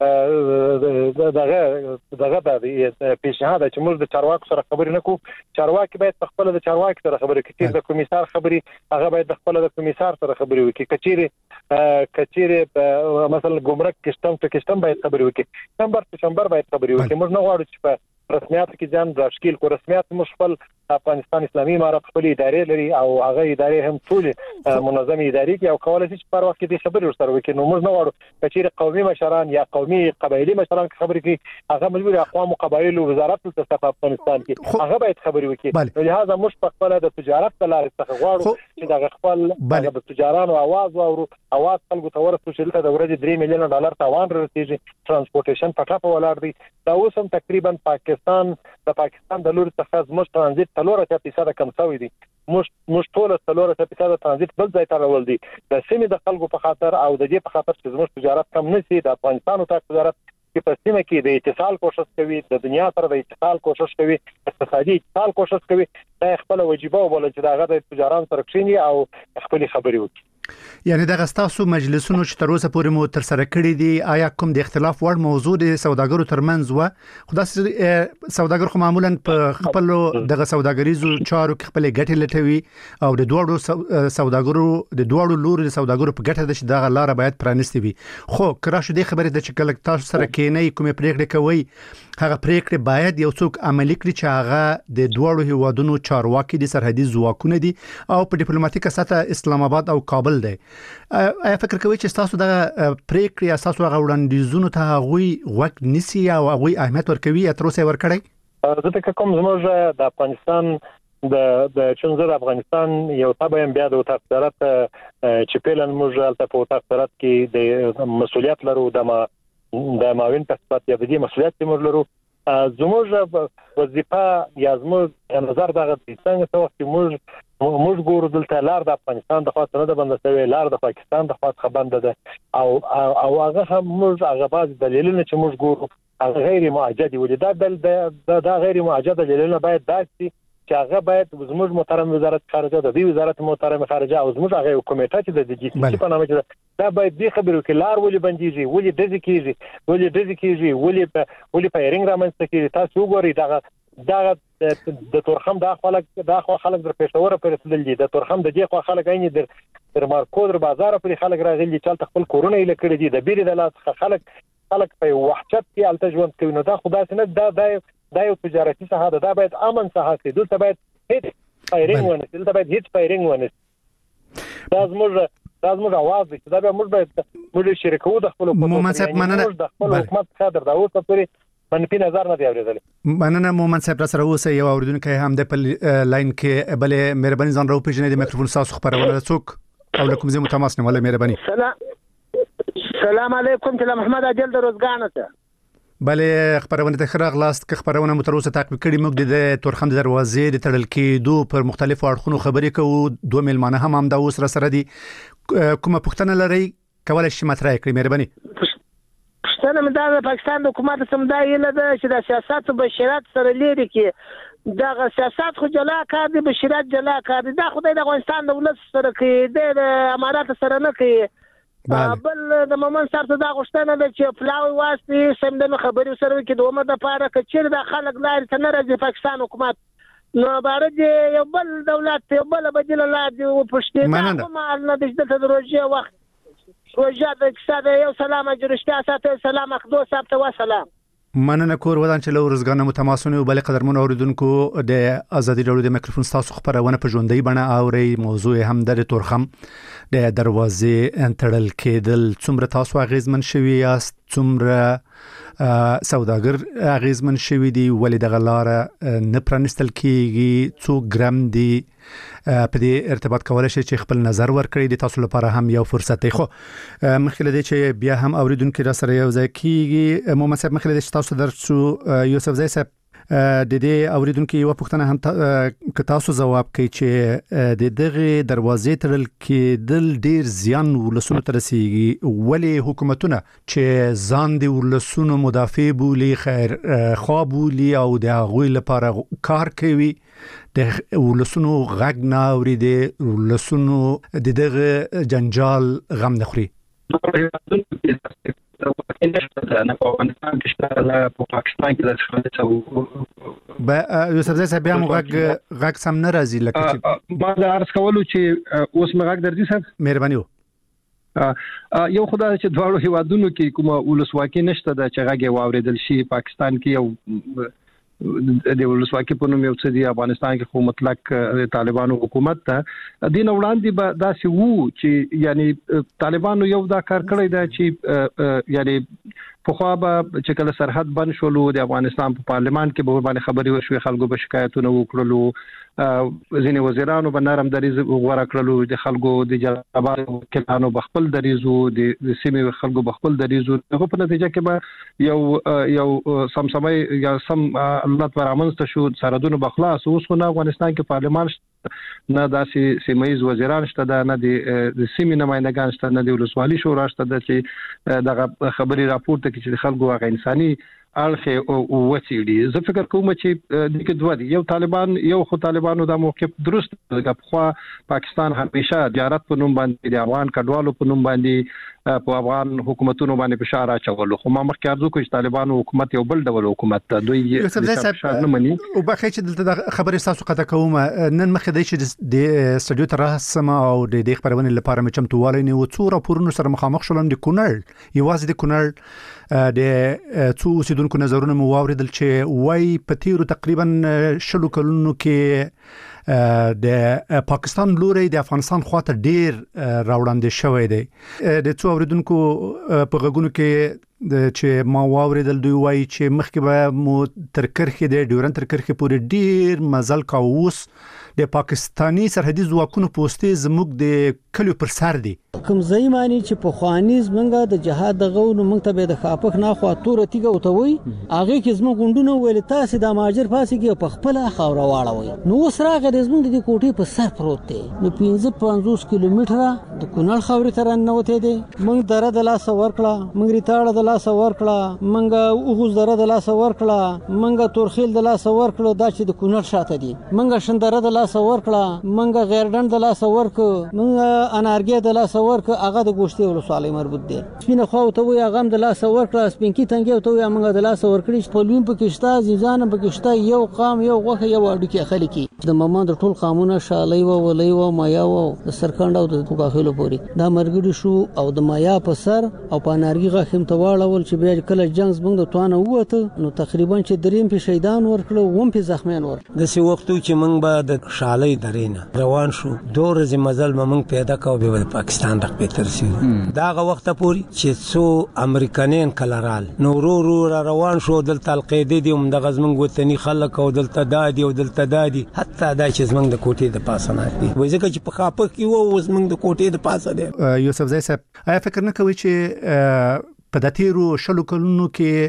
دغه دغه د پیشنهاد چې موږ د چارواکو سره خبرې نه کوو. چارواکي باید خپل د چارواکي سره خبرې کوي. د کمیسار خبرې هغه باید خپل د کمیسار سره خبرې وکړي. کچيري کچيري مثلا ګمرک کسټم ته کسټم باید خبرې وکړي. چمبر ته چمبر باید خبرې وکړي. موږ نه غواړو چې په رسمیات کې ځان راشکیل کو. رسمیات موږ خپل افغانستان اسلامي امارت خپل ادارې لري او هغه ادارې هم ټول منظمه ادارې کې او کولای شي چې پر وخت کې خبرې ورسره وکړي. نو موږ نه غواړو چې قومي مشران یا قومي قبایلی مشران خبرې کوي، هغه مجبور اقوام او قبایل وزارت ته په افغانستان کې هغه باید خبرې وکړي. نو لهدا موږ په خپل د تجارت په لارې څخه غواړو چې د خپل د تجارانو आवाज او आवाज خلکو ته ورسوي چې د ورځې درې میلیون ډالر تاوان رسیږي، ترانسپورټیشن په ټاپه ولاړ دی. دا اوس هم تقریبا پاکستان د پاکستان د لوري څخه زموږ ترانزیت څلور اتیا فیصد کم شوی دی. موږ موږ ټول څلور اتیا فیصد ترانزیت بل ځای ته راول دي د سیمې د خلکو په خاطر او د دې په خاطر چې زموږ تجارت کم نشي. د افغانستان او تجارت چې په سیمه کې د اتصال کوشش کوي، د دنیا سره د اتصال کوشش کوي، اقتصادي اتصال کوشش کوي، دا خپل واجبہ وبول چې دا غږ د تجارت سره کښینی او خپل خبرې وکړي. یعنی دغه تاسو مجلسونو چې تر اوسه پورې مو تر سره کړی دي، آیا کوم د اختلاف وړ موضوع د سوداګرو ترمنځ و؟ خو دا سوداګر خو معمولا په خپل دغه سوداګریزو چارو کې خپل ګټې لټوي او د دوړو سوداګرو د دوړو لوري د سوداګرو په ګټه ده چې دغه لار باید پرانیستي وي. خو کرا شو د خبرې د چې کله تاسو سره کېنی کومې پریکړې کوي، هغه پریکړې باید یو څوک عملي کړي چې هغه د دوړو هیوادونو چارواکي دي، سرحدي ځواکونه دي او په ډیپلوماټیکه سطح اسلام آباد او کابل دی. آیا فکر کوئ چې تاسو د پریکړې اساس او وړاندیزونو ته غوي وخت نسی او غوي اهمیت ورکوي تر اوسه ورکړی؟ زه فکر کوم زموږ د افغانستان د د چنزر افغانستان یو تابع بیا د تجارت چې پیلن موږ البته په تجارت کې د مسولیت لرو، د ما د ماوین تاسو یا د دې مسولیت موږ لرو. زموږ وظیفه یا زموږ نظر دغه څنګه څه وخت موږ موږ ګورو دلته لار د افغانستان د خاطر نه د بند شوی، لار د پاکستان د خاطر بند ده او او هغه هم موږ هغه باز دلیلونه چې موږ ګورو هغه غیر معجد ولې دا د دا غیر معجد دلیلونه باید داسي چې هغه باید زموږ محترم وزارت خارجه د دې وزارت محترم خارجه او زموږ هغه کمیټه چې د جی سی په نامه کې دا باید دې خبرو کې لار ولې بنديږي، ولې دزي کیږي، ولې دزي کیږي، ولې په ولې په رنګ رامنځته کیږي. تاسو وګورئ دا دا د تورخم د خلک د خلک در پېښور پر رسیدل دي، د تورخم د دې خلک عیني در در مارکو در بازار پر خلک راغلي چې تل خپل کورونه یې لکړي دي، د بیرې د لاس خلک خلک په وحشت کې الته ژوند کوي. نو دا خدای څنګه دا دا یو تجارتي ساحه ده، دا باید امن ساحه کې دلته باید هیڅ فایرینګ ونه دلته باید هیڅ فایرینګ ونه دا زموږ دا زموږ आवाज دی چې دا به موږ باید موږ شریکو د خپل مومن صاحب مننه د خپل حکومت خاطر دا اوسه پوری منفي نظر نه دی اورېدل. مننه مومن صاحب سره اوسه یو اوریدونکو هم د لاین کې بلې مهرباني ځان راو پیژنې د میکروفون تاسو خبرونه څوک او لکم زه متماس نه ولا مهرباني. سلام سلام علیکم ته محمد عادل د روزګان ته. بله خبرونه ته خراغ لاست که خبرونه متروسه تعقیب کړي موږ د تورخم د دروازې د تړل کېدو پر مختلفو اړخونو خبرې کوو. دوه ملمانه هم هم دا اوس را سره دي. کومه پوښتنه لرئ کولای شئ مطرح کړئ مهرباني. پښتنه مې د پاکستان د حکومت سمدای له د چې د سیاست او بشریت سره لري کې دا سیاست خو جلا کار دی، بشریت جلا کار دی. دا خدای د افغانستان د ولس سره کې د امارات سره نه کوي. بل د مومن صاحب ته دا غوښتنه ده چې پلاوی واسطي سم د خبرې سره کې د عمر د پاره کچیر د خلک لاري ته نه راځي پاکستان حکومت نو بارد یو بل دولت یو بل بدیل لار دی او پښتې کومه نه د دې دروژه وخت روژه د اقتصاد یو سلام جوړشته ساته سلام اخدو صاحب ته وسلام. مننه کور ودان چې له ورزګانه متماسونه او بل قدرمن اوریدونکو د ازادي راډیو د میکروفون تاسو خبرونه په ژوندۍ بڼه اوري. موضوع هم د تورخم د دروازې انټرل کېدل څومره تاسو اغیزمن شوي یاست، څومره سوداګر اغیزمن شوي دي، ولې دغه لار نه پرانستل کیږي، څو ګرام دي په دې ارتباط کولای شي چې خپل نظر ورکړي. د تاسو لپاره هم یو فرصت دی. خو مخکې لدی چې بیا هم اوریدونکو را سره یو ځای کیږي مو مصب مخکې لدی چې تاسو درڅو یوسف زئی صاحب د دې اوریدونکو یو پوښتنه هم که تاسو جواب کوي چې د دغه دروازې تړل کېدل ډیر زیان ولسونو ته رسیږي، ولې حکومتونه چې ځان دي ولسونو مدافع بولی، خیر خوا بولی او د هغوی لپاره کار کوي، د ولسونو غږ نه اوري، د ولسونو د دغه جنجال غم نه خوري؟ نه په افغانستان کې شته، نه په پاکستان کې د شخړې به یوسف زئی صاحب هم غږ غږ سم نه راځي لکه چې ما دا عرض کولو چې اوس مغږ درځي صاحب مهرباني وکړئ. یو خدای چې دواړو هیوادونو کې کومه ولسواکي نشته د چې غږ واوریدل شي. پاکستان کې یو د ولسواکي په نوم یو څه دی افغانستان کې خو مطلق طالبانو حکومت ته دین وړاندې به داسې وو چې یعنی طالبانو یو دا کار کړی دا چې یعنی په خو به چې کله سرحد بند شولو د افغانستان په پارلمان کې به باندې خبري وشوي خلکو به شکایتونه وکړلو ځینې وزیرانو به نرم دریز غوړه کړلو د خلکو د جلبار وکیلانو بخپل دریزو د سیمې خلکو بخپل دریزو هغه په نتیجه کې به یو یو سمسمای یا سم الله پر امنست شو سرحدونه بخلاص اوس خو نه افغانستان کې پارلمان نه داسې سیمایي وزیران شته دا نه د سیمې نمائندگان شته نه د ولسوالۍ شورا شته د چې دغه خبري راپور ته چې خلکو هغه انساني اړخ او وسیړي زه فکر کوم چې د کې دوه دي یو طالبان یو خو طالبانو د موقف درست د خو پاکستان همیشه تجارت په نوم باندې د افغان کډوالو په نوم باندې په افغان حکومتونو باندې فشار اچول خو ما مخکې ارزو کوم چې طالبانو حکومت یو بل ډول حکومت ته دوی فشار نه مني او بخې چې دلته خبرې تاسو قطع کوم نن مخکې د چې د استودیو تر سم او د دې خبرونه لپاره مې چمتووالی نه و څو راپورونو سره مخامخ شولم د کونړ یوازې د کونړ د څو اوسیدونکو نظرونه مو واوریدل چې وای په تیرو تقریبا شلو کلونو کې د پاکستان لوري د افغانستان خواته ډیر راوړاندې شوی دی د څو اوریدونکو په غوګونو کې د چې ما واوریدل دوی وای چې مخکې به مو تر کرخې د ډیورن تر کرخې پورې ډیر مزل کاوس د پاکستانی سرحدي ځواکونو پوسټې زموږ د کلیو پر سر دي کوم ځای معنی چې په خوانیز منګه د جهاد د غوونو منګ ته به د خاپخ نه خو تور تیګه وتوي هغه کې زموږ غونډونه ویل تاسو د ماجر فاسي په خپل خاور واړوي نو سراغه د زموږ د کوټې په سر پروت دی نو پنځه پنځوس کیلومتره د کونړ خاورې تر نه وته دی موږ دره د لاس ورکړه موږ ریتاړه د لاس ورکړه موږ اوغوز دره د لاس ورکړه موږ تورخیل د لاس ورکړه دا چې د کونړ شاته دی موږ شندره د لاس ورکړه موږ غیردن د لاس ورکړه موږ انارګي د لاس ورکړه هغه د ګوشتي ولسوالۍ مربوط دی سپینه خو ته وي هغه د لاس ورکړه سپینکی تنګي ته وي موږ د لاس ورکړي په لویم په کېشتا ځان په کېشتا یو قام یو غوخه یو اډو کې خلکی د مامان د ټول قانون شالۍ و ولۍ و مایا و د سرکند او د پوکاخلو پوری دا مرګړي شو او د مایا په سر او په نارګي غاخم ته واړول چې بیا کله جنگ زمنګ د توانه وته نو تقریبا چې دریم په شهیدان ورکړو ووم په زخمیان ور د سی وختو چې موږ به د شالۍ درینه روان شو دوه ورځې مزل موږ پیدا کوو به پاکستان د پیتر سي داغه وخت پوری چې څو امریکایان کلرال نو ورو ورو را روان شو دلته القاعده دی هم د غزمن وطني خلک او دلته دادی او دلته دادی حتی دا چې زمنګ د کوټې د پاسه نه دی وایي ځکه چې په خاپه کې وو زمنګ د کوټې د پاسه دی یوسف زئی صاحب آیا فکر نه کوي چې په داتیرو شلو کلونو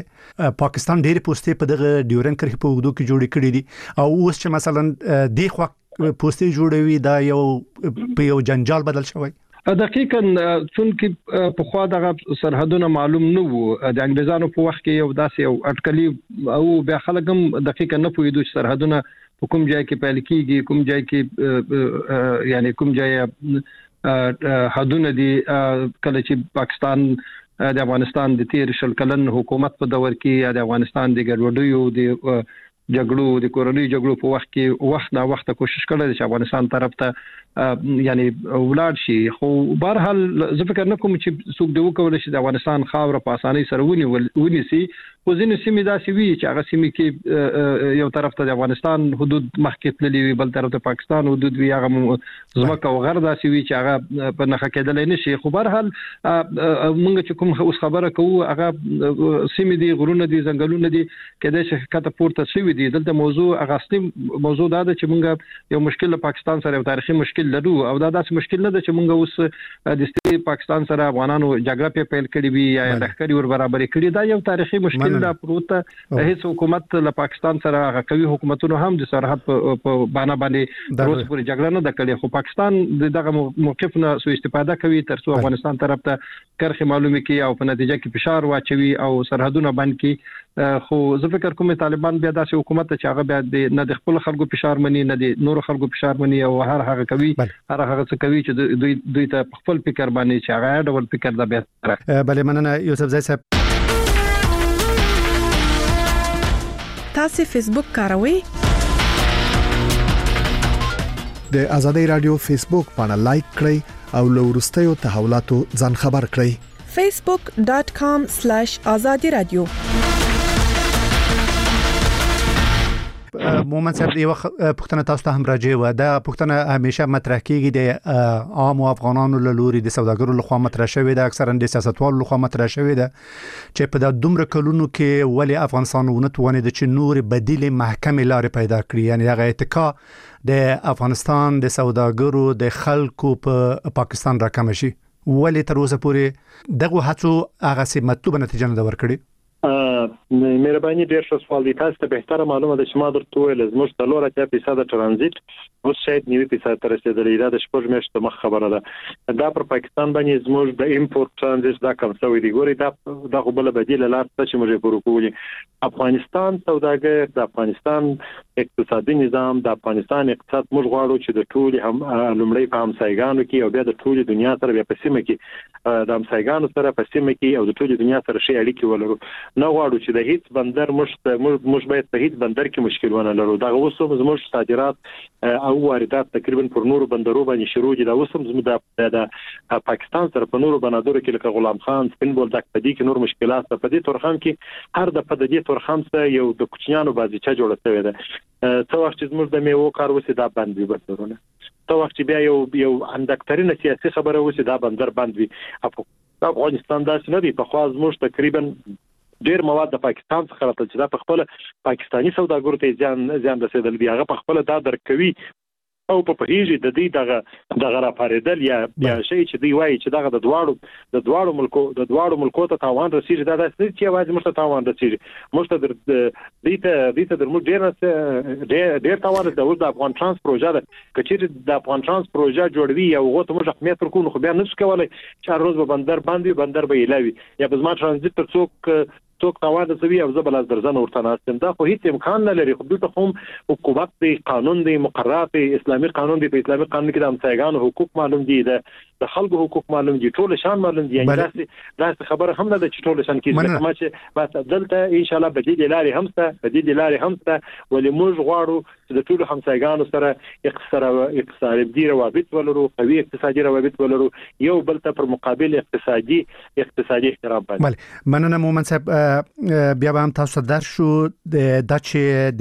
کې پاکستان ډېر پوسټې په دغه ډیورن کرخ په وګړو کې جوړې کړې دي او اوس چې مثلا د خو پوسټې جوړوي دا یو په یو جنجال بدل شوی دقیقاً څنګه په خوا دغه سرحدونه معلوم نه وو د انګريزانو په وخت کې یو داسې یو اټکلي او بیا خلک هم دقیقاً نه پوهیدو چې سرحدونه په کوم ځای کې پیل کیږي کوم ځای کې یعنی کوم ځای حدونه دي کله چې پاکستان د افغانستان د تیر شل کلن حکومت په دور کې یا د افغانستان د ګډوډیو د جګړو د کورنۍ جګړو په وخت کې وخت نا وخت کوشش کړل چې افغانستان طرف ته یعنی ولاد شي خو بهر حال زه فکر نه کوم چې څوک دی وکول شي د افغانستان خاور په اسانۍ سره ونی ونیسي خو ځینې سیمې داسې وی چې هغه سیمې کې یو طرف ته د افغانستان حدود مخکې تللي وي بل طرف ته پاکستان حدود وي هغه زمکه او غر داسې وی چې هغه په نخښه کېدل نه شي خو بهر حال موږ چې کوم اوس خبره کوو هغه سیمې دي غرونه دي ځنګلونه دي کله چې کته پورته شوی دي دلته موضوع اغاستي موضوع دا ده چې موږ یو مشکل پاکستان سره یو تاریخي مشکل لرو او دا داسې مشکل نه ده چې موږ اوس د ستې پاکستان سره افغانانو جګړه په پیل کړې وي یا لښکري ور برابر کړي دا یو تاریخي مشکل دا پروت هیڅ حکومت له پاکستان سره هغه قوي حکومتونو هم د سرحد په باندې باندې روز پورې جګړه نه کړي خو پاکستان دغه موقف نه سو استفاده کوي ترڅو افغانستان طرف ته کرخه معلومه کی او په نتیجه کې فشار واچوي او سرحدونه باندې کی خو زه فکر کوم طالبان بیا داسې حکومت چې هغه بیا نه د خپل خلکو فشار مني نه د نور خلکو فشار مني او هر هغه کوي هر هغه څه کوي چې دوی دوی ته خپل فکر باندې چې هغه ډول فکر دا به بلې مننه یوسف زئی صاحب تاسو فیسبوک کاروئ د ازادي رادیو فیسبوک باندې لایک کړئ او لو ورستیو تحولاتو ځان خبر کړئ facebook dot com slash azadi radio مومن صاحب یو پښتنه تاسو ته هم راځي و دا پښتنه همیشه مطرح کیږي د عام افغانانو له لوري د سوداګرو له خوا مطرح شوی دا اکثرا د سیاستوالو له خوا مطرح شوی دا چې په د دومره کلونو کې ولی افغانستان ونه توانید چې نور بدیل محکمه لارې پیدا کړي یعنی هغه اتکا د افغانستان د سوداګرو د خلکو په پاکستان راکم شي ولی تر اوسه پورې دغه هڅو هغه سي مطلوبه نتیجه نه ورکړي مهرباني ډیر ښه سوال دی تاسو ته به معلومه ده چې ما درته ویل زموږ د لور اتیا فیصد ترانزیت اوس شاید نیوي فیصد تر رسیدلی دا د شپږ میاشتو مخ خبره ده دا پر پاکستان باندې زموږ د امپورټ ترانزیت دا کم شوی دی ګوري دا د خپل بدیل لار څه چې موږ پرو کولی افغانستان سوداګر د افغانستان اقتصادي نظام د افغانستان اقتصاد موږ غواړو چې د ټول هم لومړی په همسایګانو کې او بیا د ټول دنیا سره بیا په سیمه کې د همسایګانو سره په سیمه کې او د ټول دنیا سره شي اړیکې ولرو نه غواړو چې د هیڅ بندر مشت مش باید په هیڅ بندر کې مشکل ونه لرو دا اوس هم زموږ صادرات او واردات تقریبا پر نورو بندرو باندې شروع دي دا اوس هم زموږ د پاکستان سره په نورو بندرو کې لکه غلام خان سپینبول د پدې کې نور مشکلات په دې تورخم کې هر د پدې تورخم سره یو د کوچنیانو بازیچه جوړه شوې ده څو وخت چې زموږ د میوه کار وسی دا بند وي بندرونه څو وخت چې بیا یو یو اندکترینه سیاسي خبره وسی دا بندر بند وي افغانستان داسې نه دی په خوا زموږ تقریبا ډیر مواد د پاکستان څخه راځي چې دا په خپل پاکستانی سوداګرو ته ځان ځان رسیدل دی هغه په خپل دا درکوي او په پهیږي د دې دغه دغه را پاریدل یا یا شی چې دی وایي چې دغه د دواړو د دواړو ملکو د دواړو ملکو ته تاوان رسیږي دا داسې چې واځي مشته تاوان رسیږي مشته د دې ته دې ته د مو ډیر ډیر تاوان د د افغان ترانس پروژه ده کچې د افغان ترانس پروژه جوړوي او غوته موږ اهمیت ورکو خو بیا نشو کولای چې روز به بندر باندې بندر به ایلاوي یا به زما ترانزیت تر څوک څوک تاوان رسوي او زبل از درزن ورته ناستم دا خو هیڅ امکان نه لري خو د قوم حکومت دی قانون دی مقررات اسلامي قانون دی په اسلامي قانون کې د همسایګانو حقوق معلوم دي د خلکو حقوق معلوم دي ټول شان معلوم دي یعنی داسې داسې خبره هم نه ده چې ټول شان کې ما چې بس دلته ان شاء الله بدیل لاري همسته بدیل لاري همسته ولې موږ غواړو چې د ټول همسایګانو سره اقتصادي اقتصادي روابط ولرو قوي اقتصادي روابط ولرو یو بل ته پر مقابل اقتصادي اقتصادي احترام باندې مننه مومن صاحب بیا به هم تاسو در شو د چې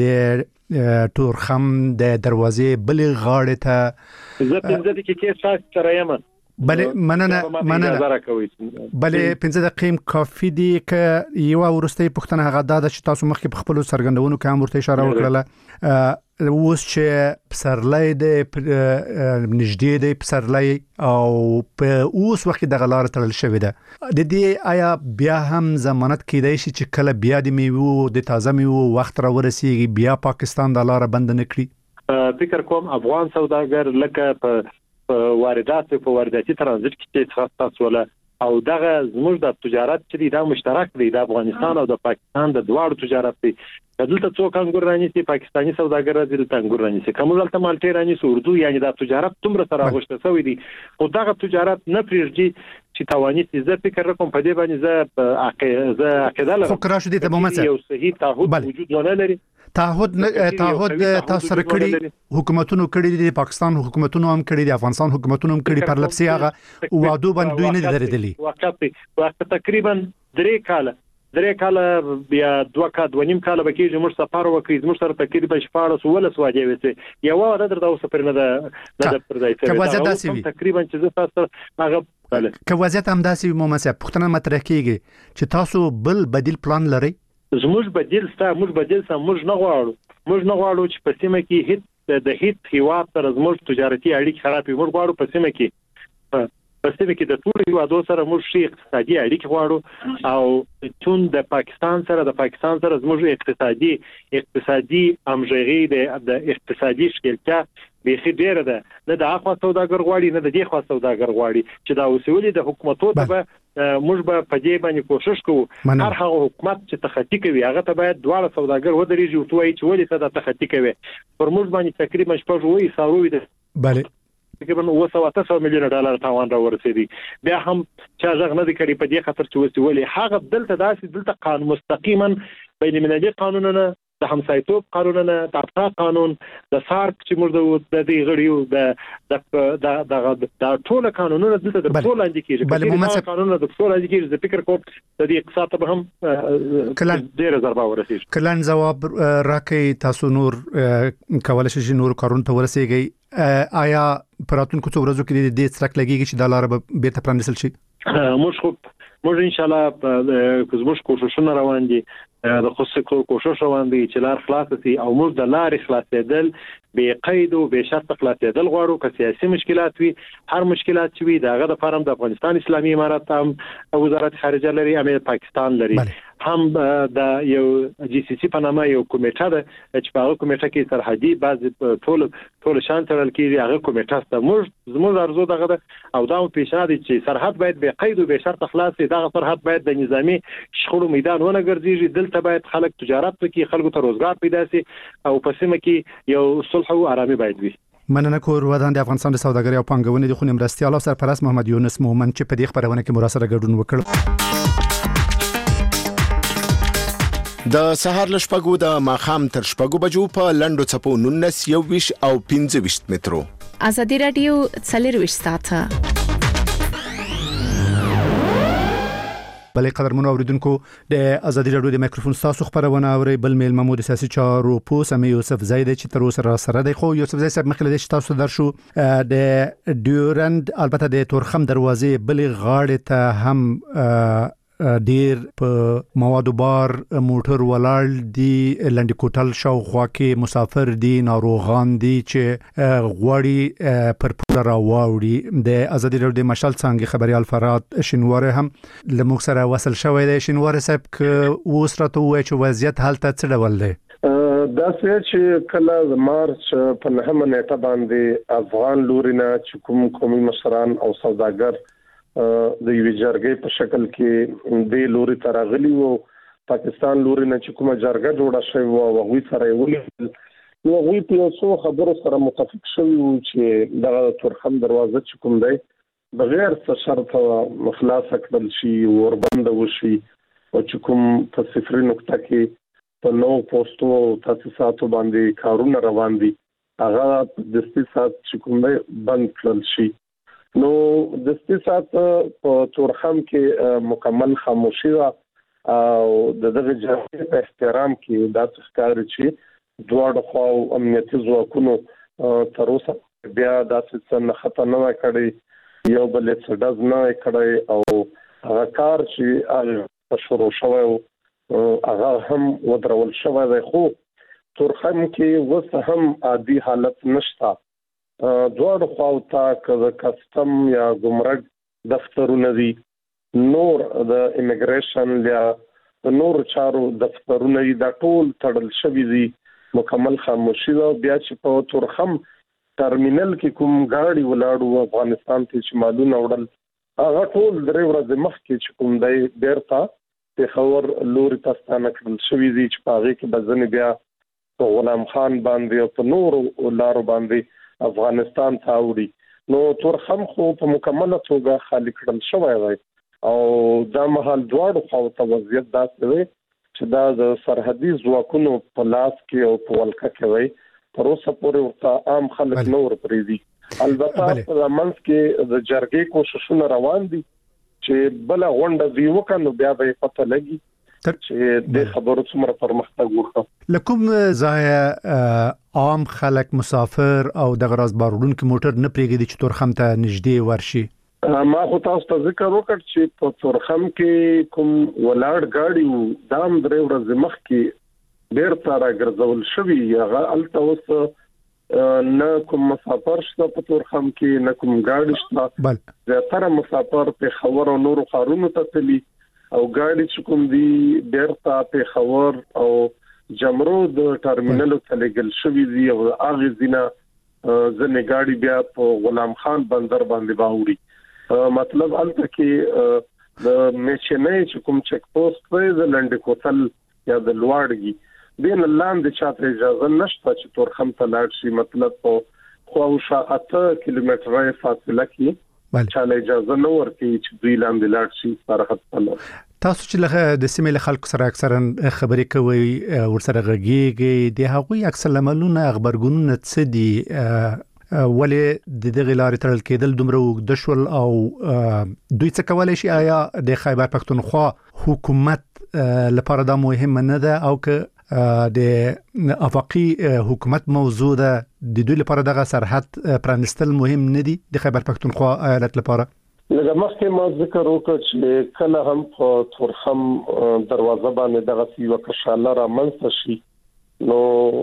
د تورخم د دروازې بلې غاړې ته زه پنځه دقیقې کې تاسو سره یم بلې مننه مننه بلې پنځه دقیقې کافي دي ک یو ورستۍ پښتنه هغه دا چې تاسو مخکې په خپل سرګندونو کې هم ورته اشاره وکړه اوس چې پسرلی د نږدې د پسرلی او په اوس وخت د غلار تړل شوی ده د دې آیا بیا هم ضمانت کیدای شي چې کله بیا د میوه د تازه میوه وخت را ورسیږي بیا پاکستان د لار بند نه کړي فکر کوم افغان سوداګر لکه په واردات په وارداتي ترانزیت کې تخصص ولا او دغه زموږ د تجارت چې دا مشترک دی د افغانستان او د پاکستان د دواړو تجارت دی دلته څوک انګور رانیسي پاکستانی سوداګر دلته انګور رانیسي کوم دلته مالټي رانیسي اردو یعنی د تجارت تمره سره غوښته شوی دی او دغه تجارت نه پریږدي چې توانیت زه فکر کوم په دې باندې زه عقیده زه عقیده لرم فکر شو دې ته مومن یو صحیح تعهد وجود ونه لري تعهد تعهد تاسو سره کړی حکومتونو کړی دي پاکستان حکومتونو هم کړی دي افغانستان حکومتونو هم کړی پر لپسي هغه وعده باندې دوی نه درېدلی وخت وخت تقریبا درې کاله درې کاله بیا دوه کال دوه نیم کال بکیږي موږ سفر وکړو موږ سره تقریبا شپږ ولس واجب وي یو ودا درته اوس پر نه ده د پردای تقریبا چې زه تاسو هغه که وضعیت هم داسې مومن صاحب پښتنه مطرح کیږي چې تاسو بل بدیل پلان لرئ زموږ بدیل ستا موږ بدیل سم موږ نه غواړو موږ نه غواړو چې په سیمه کې هیڅ د هیڅ هیواد سره زموږ تجارتي اړیکې خرابې موږ غواړو په سیمه کې په سیمه کې د ټول هیوادو سره موږ شي اقتصادي اړیکې غواړو او چون د پاکستان سره د پاکستان سره زموږ اقتصادي اقتصادي همغږي د اقتصادي شکلچا به ډیره ده نه د اخوا سوداګر غواړي نه د دې خوا سوداګر غواړي چې دا وسولې د حکومتو ته موږ به په دې باندې کوشش کوو هر هغه حکومت چې تخطي کوي هغه ته باید دواړه سوداګر ودرېږي او توای چې ولې ته د تخطي کوي پر موږ باندې تقریبا شپږ وې ساروي ده bale تقریبا اوه سوه میلیون ډالر تاوان را ورسېدي بیا هم چې ځغ نه دي کړی په دې خاطر چې وسولې هغه دلته داسې دلته قانون مستقیما بین المللي قانونونه د همسایتوب قانونونه د افتا قانون د سارک چې موږ د دې غړیو د د د ټول قانونونه د ټول لاندې کېږي بل قانونونه د ټول لاندې کېږي د فکر کوم د دې اقتصاد ته هم کلن ډیر ضربه ورسیږي. کلن جواب راکې تاسو نور کولای شئ نور کارون ته ورسیږئ آیا پراتونکو څو ورځو کې د دې څرک لګیږي چې د لار به بیرته پرانیستل شي؟ موږ خو موږ ان شاء الله کومش کوششونه روان دي د خصوصي کوشش روان دي چې لار خلاص شي او موږ د لارې خلاصېدل به قید او به شرط خلاصېدل غواړو که سیاسي مشکلات وي هر مشکلات چې وي دغه د فارم د افغانستان اسلامي امارات هم وزارت خارجه لري امیر پاکستان لري هم د یو جی سی سی په نامه یو کمیټه ده چې په هغه کمیټه کې سرحدي بعض ټول ټول شان ترل کېږي هغه کمیټه ته موږ زموږ ارزو دغه ده او دا پیشنهاد چې سرحد باید به قید او به شرط خلاص شي دغه سرحد باید د نظامی شخړو میدان ونه ګرځي دلته باید خلک تجارت وکړي خلکو ته روزګار پیدا شي او په سیمه کې یو صلح او آرامي باید وي. مننه کور ودان د افغانستان د سوداګرۍ او پانګونې د خونې مرستيال او سرپرست محمد یونس مومن چې په دې خبرونه کې مراسله ګډون وکړ. د سهار لشپګو د ماخام تر شپګو بجو په لندو چپو نونس یو ویش او پنځه ویش مترو. ازادي رادیو څلرویشت ساعته. بلې قدرمنو اوریدونکو د ازادي رادیو د مایکروفون تاسو خبرونه اوري بل میل محمود سیاسي چارو پو سمي یوسف زید چې تر اوسه را سره دی خو یوسف زید صاحب مخکې د تاسو درشو د ډیورند البته د تورخم دروازې بل غاړه ته هم ډیر په موادو بار موټر ولاړ دي لنډ کوټل شاوخوا کې مسافر دي ناروغان دي چې غوړي پر پوره راوړي د ازادي رادیو د مشال څنګه خبريال فرات شنواره هم لموږ سره وصل شوی دی شنواره صاحب ک اوس راته وای چې وضعیت حالت څه ډول دی؟ دا چې کله مارچ په نهمه نیټه باندې افغان لورینه چې کوم قومي مشران او سوداګر د یو جرګې په شکل کې د لوري ترغلی وو پاکستان لوري نه چې کومه جرګه جوړه شوی وو او غوي سره ویل نو غوي په څو خبرو سره متفق شوی وو چې د تورخم دروازه چې کوم دی بغیر څه شرط مخلاص کړل شي وربند وشي او چې کوم په صفر نقطه کې په نو پوسټو او تاسیساتو باندې کارونه روان دي هغه د استثمار چې کوم دی بند کړل شي. نو د استثمار په تورخم کې مکمل خاموشي او د دغه جرګې په احترام کې دا ښکاري چې دواړه خوا امنیتي ځواکونو تر اوسه بیا داسې څه نه خطر نه کړی یو بل څه داز نه کړی او هغه کار چې شروع شوی هغه هم ودرول شوی دی خو تورخم کې وسه هم عادي حالت نشته. دوړ خواوتا کله کسٹم یا ګمرک دفترونه دي نور د ایمیګریشن یا د نور چارو دفترونه دي دا ټول تړل شوی دي مکمل خاموشي او بیا چې په تورخم ټرمینل کې کوم گاډي ولاړو افغانستان ته چې مالونه وړل هغه ټول درې ورځې مخکې چې کوم دی بیرته په خبر لوري تاسو کړل شوی دي چې پاره کې بزنه بیا په غلام خان باندې او په نور لارو باندې افغانستان ته وړي نو تورخم خو په مکمله توګه خالی کړل شوی دی او دا مهال دواړو خواته وضعیت داسې دی چې دا د سرحدي ځواکونو په لاس کې او په ولکه کې وي تر اوسه پورې ورته عام خلک نور پریدي البته په منځ کې د جرګې کوششونه روان دي چې بل غونډه دی وکړو بیا به پته لګي چې د خبرو څومره پرمختګ وکړي. لکم ځای عام خلک مسافر او د غراز بارون کې موټر نه پریږدي چې تورخم ته نږدې ورشي. ما خو تاسو ته ذکر وکړ چې په تورخم کې کوم ولاړ گاډي وو دام درې ورځې مخکې ډېر تاره ګرځول شوی هغه الته اوس نه کوم مسافر شته په تورخم کې نه کوم گاډي شته بل زیاتره مسافر په خبر او نور خارونو ته تللی او ګاډي چې کوم دی بیرته په خبر او جمرو د ټرمینل ته لګل شوی دی او هغه زینا ځنې ګاډي بیا په غلام خان بندر باندې باوري مطلب الته کې د میچنې چې کوم چک پوسټ دی د لنډ کوتل یا د لوړګي دین لاندې چاته اجازه نشته چې تورخم ته لاړ شي مطلب په خواوشا اته کیلومتره فاصله کې چاله اجازه نه ورکړي چې دوی لاندې لاړ شي سرحد ته. تاسو چې له د سیمې له خلکو سره اکثرا خبرې کوي ورسره غږیږي د هغوی اکثر لملونه خبرګونونه څه دي ولې د دغه لارې تړل کېدل دومره وګد شول او دوی څه کولای شي آیا د خیبر پښتونخوا حکومت لپاره دا مهمه نه ده او که د افاقي حکومت موضوع ده د دوی لپاره دغه سرحد پرانستل مهم نه دي د خیبر پښتونخوا ایالت لپاره؟ لکه مخکې ما ذکر وکړ چې کله هم په تورخم دروازه باندې دغه یو کشاله را منځ شي نو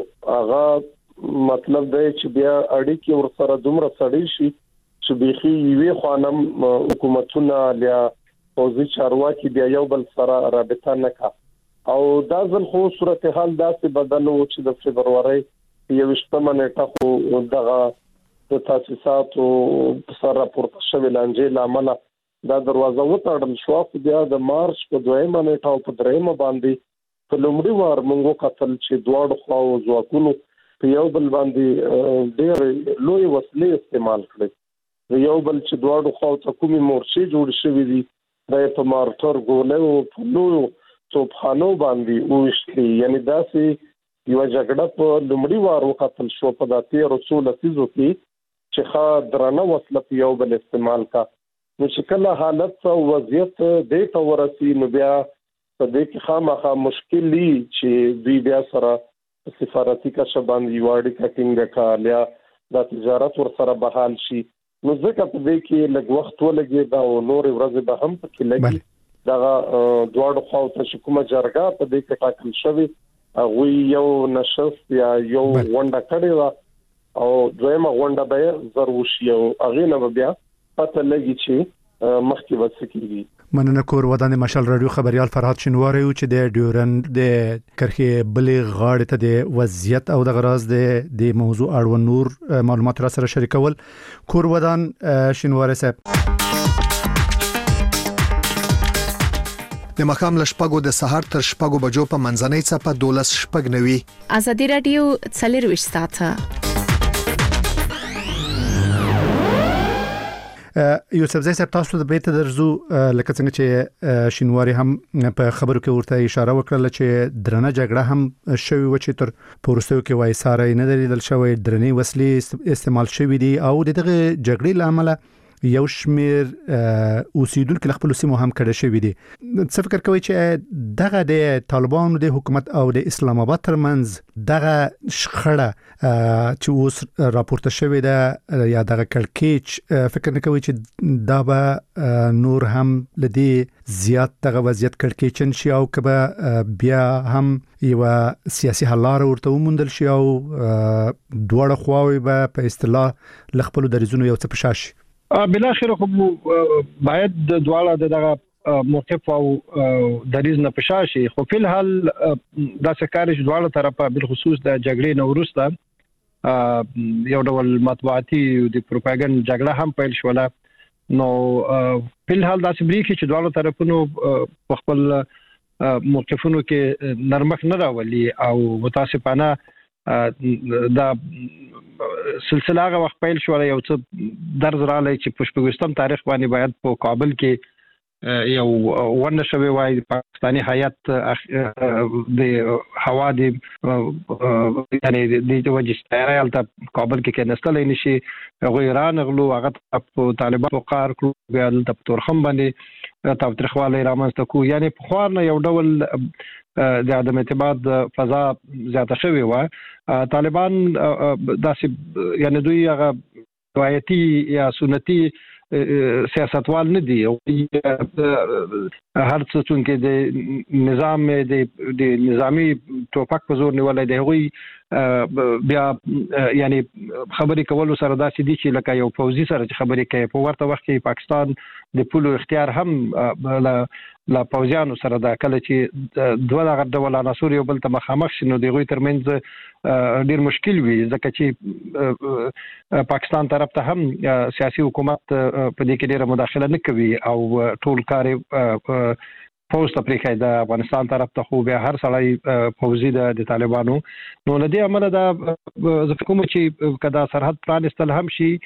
هغه مطلب دی چې بیا اړیکې ورسره دومره سړې شي چې بيخي یوې خوانم حکومتونه یا پوزي چارواکي بیا یو بل سره رابطه نه کا او دا ځل خو صورتحال داسې بدل و چې د فبرवरी یوشتمه نیټه خو دغه د تاسیساتو سره راپورته شوی لانجې لامل دا دروازه وتړل شو خو بیا د مارچ په دویمه نیټه او په دریمه باندې په لومړي وار موږ قتل چې دواړو خواو ځواکونو په یو بل باندې ډېر لوی وسلې استعمال کړې یو بل چې دواړو خواو ته کومې مورچې جوړ شوې دي د په مارټر ګولې او په لوی توپخانو باندې وشتي یعنی داسې یو جګړه په لومړي وار وقتل شو په داتې رسول فیزو کې چې خا درنه وسله په یو بل استعمال کا نو چې کله حالت او وضعیت دې ته ورسي نو بیا په دې کې خامخا مشکل دي چې دوی بیا سره سفارتي کا شبان یوارډي کټینګ کا لیا د تجارت ور سره بحال شي نو ځکه په دې کې لږ وخت ولګي دا نور ورځې به هم پکې لګي دا دواړو خواو ته کومه جرګه په دې کې ټاکل شوی هغه یو نشست یا یو ونډه کړی و او دویمه غونډه به ضروري او اغه نه بیا پته لګی چې مخکې وڅکیږي. مننه کور ودان مشال رادیو خبريال فرهاد شنواری او چې د ډیورند د کرخې بلې غاړې ته د وضعیت او د غراز د د موضوع اړوند نور معلومات را سره شریکول. کور ودان شنواری صاحب د مخام لشپګو د سحر تر شپګو بجو په منځنۍ صفه دولس شپګ نوي ازادي رادیو څلرويشت ساعته یوسف زئی صاحب تاسو د بیت درزو لکه څنګه چې شینواری هم په خبرو کې ورته اشاره وکړه چې درنه جګړه هم شوی و چې تر پورستو کې وای ساره نه دلیدل شوی درنې وسلې استعمال شوی دي او دغه جګړې لامل یو شمیر اوسیدونکو خپل سیمو هم کړه شوی دي. څه فکر کوي چې دغه د طالبانو د حکومت او د اسلام آباد ترمنځ دغه شخړه چې اوس راپورته شوی ده یا دغه کړکېچ فکر نه کوي چې دا به نور هم لدی زیات دغه وضعیت کړکېچن شي او کبه بیا هم یو سیاسي حل لار ورته وموندل شي او دواړه خواوې به په اصطلاح لخپل درزونو یو څه پشاشي؟ بلا خیر خو باید د دواړه دغه موقف او دریز نه پشاشي خو په الحال دا سکارش دواړه طرفه بل خصوص د جګړې نو وروسته یو ډول مطبوعاتي د پروپاګاندا جګړه هم پیل شوله نو په الحال دا سبري کې چې دواړه طرفونو خپل موقفونو کې نرمښت نه راولي او متاسفانه دا سلسله هغه وخت پیل شو یو څه درز رالی چې په شپږم تاریخ باندې باید په کابل کې یو ونه شوی وای پاکستانی هیئت د هوا د یعنی د وجستایل ته کابل کې کنستل نشي هغه ایران غلو هغه په طالبانو قار کړو بیا د تورخم باندې تاوتریخواله رامنځته کو یعنی په خور نه یو ډول د عدم اعتماد فضا زیاته شوی و. طالبان داسې یعنی دوی هغه روایتي یا سنتي سیاستوال نه دي او هر څه چې د نظام د نظامی ټوپک په زور نیولای دی هغوی بیا یعنی خبرې کول سره داسې دي چې لکه یو فوزي سره چې خبرې کوي په ورته وخت کې پاکستان د پولو اختیار هم لا پوزیانو سره دا کله چې دوه دغه ډول عناصر یو بل ته مخامخ شنو دی غوي ترمنځ ډیر مشکل وي ځکه چې پاکستان طرف ته هم سیاسي حکومت په دې کې ډیره مداخله نه کوي او ټول کار فوز ته پریکای د افغانستان طرف ته خو به هر سړی فوزي د طالبانو نو لدی عمله دا زکه کوم چې کدا سرحد پرانستل هم شي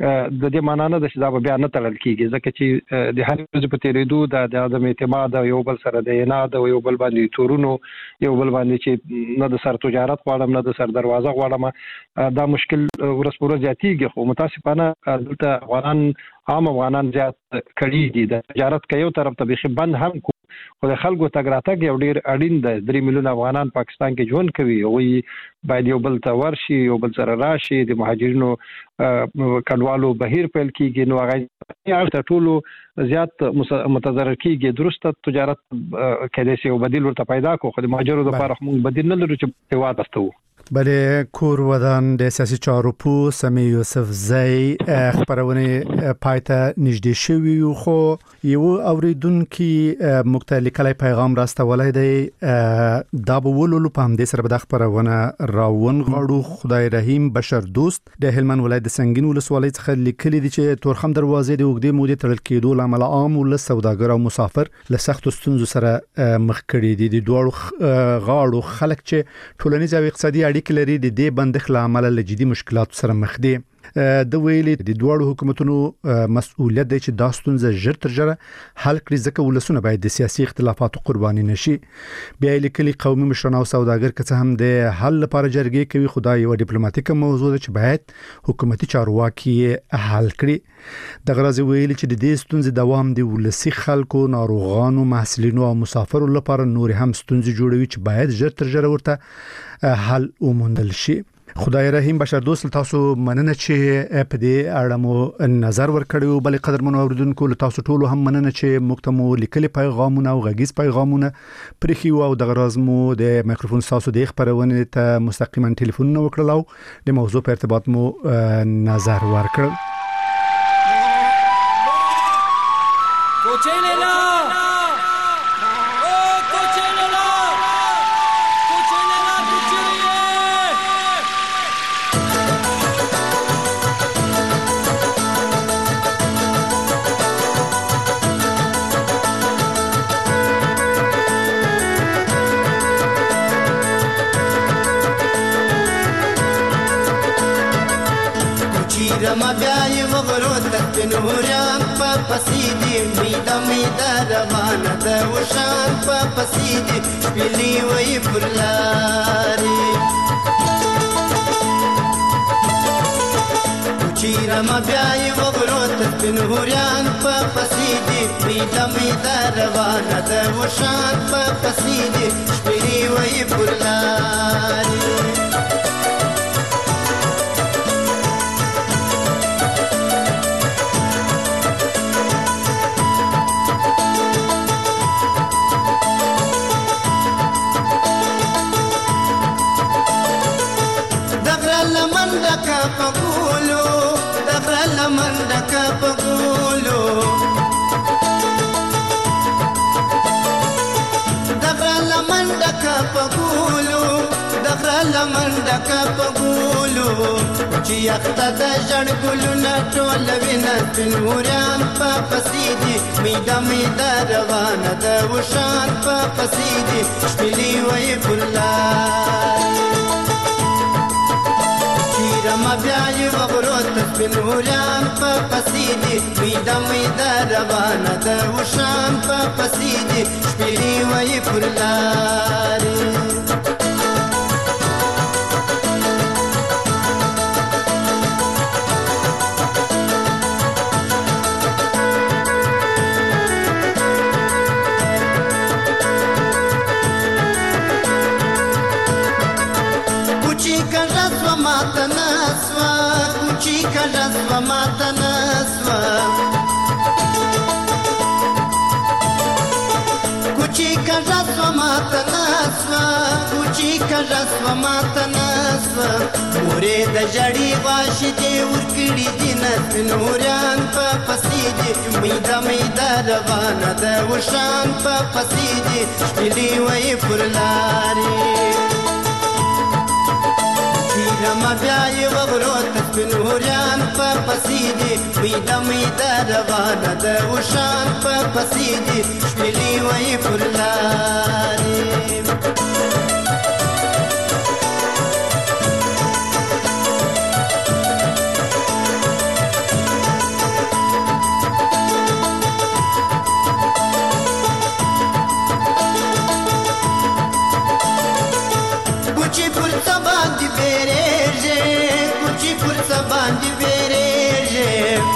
د دې معنا نه د شدا بیا نه تړل کیږي ځکه چې د هر ورځ په تیریدو د عدم اعتماد یو بل سره د یناد یو بل باندې تورونو یو بل باندې چې نه د سر تجارت غواړم نه د سر دروازه غواړم دا مشکل ورځ پر ورځ زیاتیږي خو متاسفانه دلته افغانان عام افغانان زیات کړي دي د تجارت کې یو طرف ته به بند هم کو خو د خلکو تګ راتګ یو ډیر اړین دی درې میلیون افغانان پاکستان کې ژوند کوي او باید یو بل ته ورشي یو بل سره راشي د مهاجرینو کډوالو بهیر پیل کیږي نو هغه ته ټولو زیات متضرر کیږي درسته تجارت کله سي او بدیل ورته پیدا کو خو د مهاجرو لپاره موږ بدیل نه لرو چې هیواد استو بله کور ودان د سیاسي چارو پو سمي یوسف زئی خبرونه پایته نږدې شوی خو یو اوریدونکو مختلف کلی پیغام راستولای دی دا به ولولو په همدې سره به خبرونه راون غړو خدای رحیم بشر دوست د هلمند ولایت د سنگین ولسوالۍ څخه لیکلي دي چې تورخم دروازې د وګړي مودې تړل کېدو لامل عام ول سوداګر او مسافر له سخت ستونزو سره مخ کړي دي د دوړو غاړو خلک چې ټولنیز او اقتصادي اړیکې لري د دې بندښت لامل له جدي مشکلاتو سره مخ دي د ویلې د دوړو حکومتونو مسؤلیت دی چې دا ستونزه ژر تر ژره حل کړي ځکه ولسونه باید د سیاسي اختلافاتو قرباني نشي بیا لیکلي قومي مشران او سوداګر که څه هم د حل لپاره جرګې کوي خدای یو ډیپلوماټیک موضوع ده چې باید حکومتي چارواکي حل کړي د غرض ویلي چې د دې ستونزې دوام دی ولسي خلکو ناروغانو محصلینو او مسافرو لپاره نور هم ستونزې جوړوي چې باید ژر تر ژره ورته حل وموندل شي خدای رحیم بشر دوست تاسو مننه چې په دې اړه مو نظر ورکړیو بل قدر منو اوریدونکو تاسو ټول هم مننه چې مکتمو لیکلي پیغامونه او غږیز پیغامونه پرخیو او د غرض مو د میکروفون تاسو د خبرونه ته مستقیما ټلیفون نو وکړلو د موضوع په ارتباط مو نظر ورکړل کوچېلا رما بیاي وغرو د نوريان په پسیدي میدا میدا روانه د وشان په پسیدي بلی وای پرلاري چې رما بیاي وغرو د نوريان په پسیدي میدا میدا روانه د وشان په پسیدي بلی وای پرلاري پګولو دغه لمنډه کا پګولو دغه لمنډه کا پګولو دغه لمنډه کا پګولو چې اخته د جړ ګلونه ټول وینا نوران په پسیدي میدا میدا روانه د وشان په پسیدي شپلی وای پرلار رما بیاي وغرو د نوران په پسیدي میدا میدا روانه د وشان په پسیدي شپلی وای پرلاري کجزو ماتا نسوا کوچی کجزو ماتا نسوا کوچی کجزو ماتا نسوا مورې د جړی واشي دی ورکړي دین نوران په پسیدي میدا میدا روانه د وشان په پسیدي شپلی وای پرلاري رما بیاي وغرو د نوران په پسیدي میدا میدا روانه د وشان په پسیدي شپلی وای پرلاري څه باندې بیرېږي کوچی پر څه باندې بیرېږي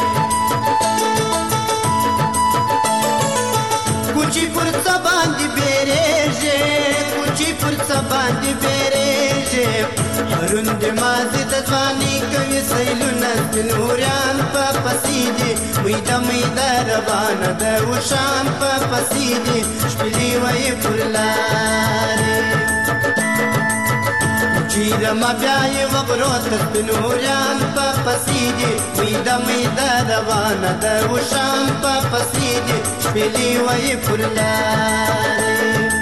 کوچی پر څه باندې بیرېږي کوچی پر څه باندې بیرېږي هرون د مازی د ځواني کوي سیلونه سپینوریان په پسې دي میده میده روانه د وشان په پسې دي شپلې وایي پر لارې چیرې ما بیا یې وغرو ته سپینوریان په پسې دي میده میده روانه د وشان په پسې دي شپلې وایي پر لارې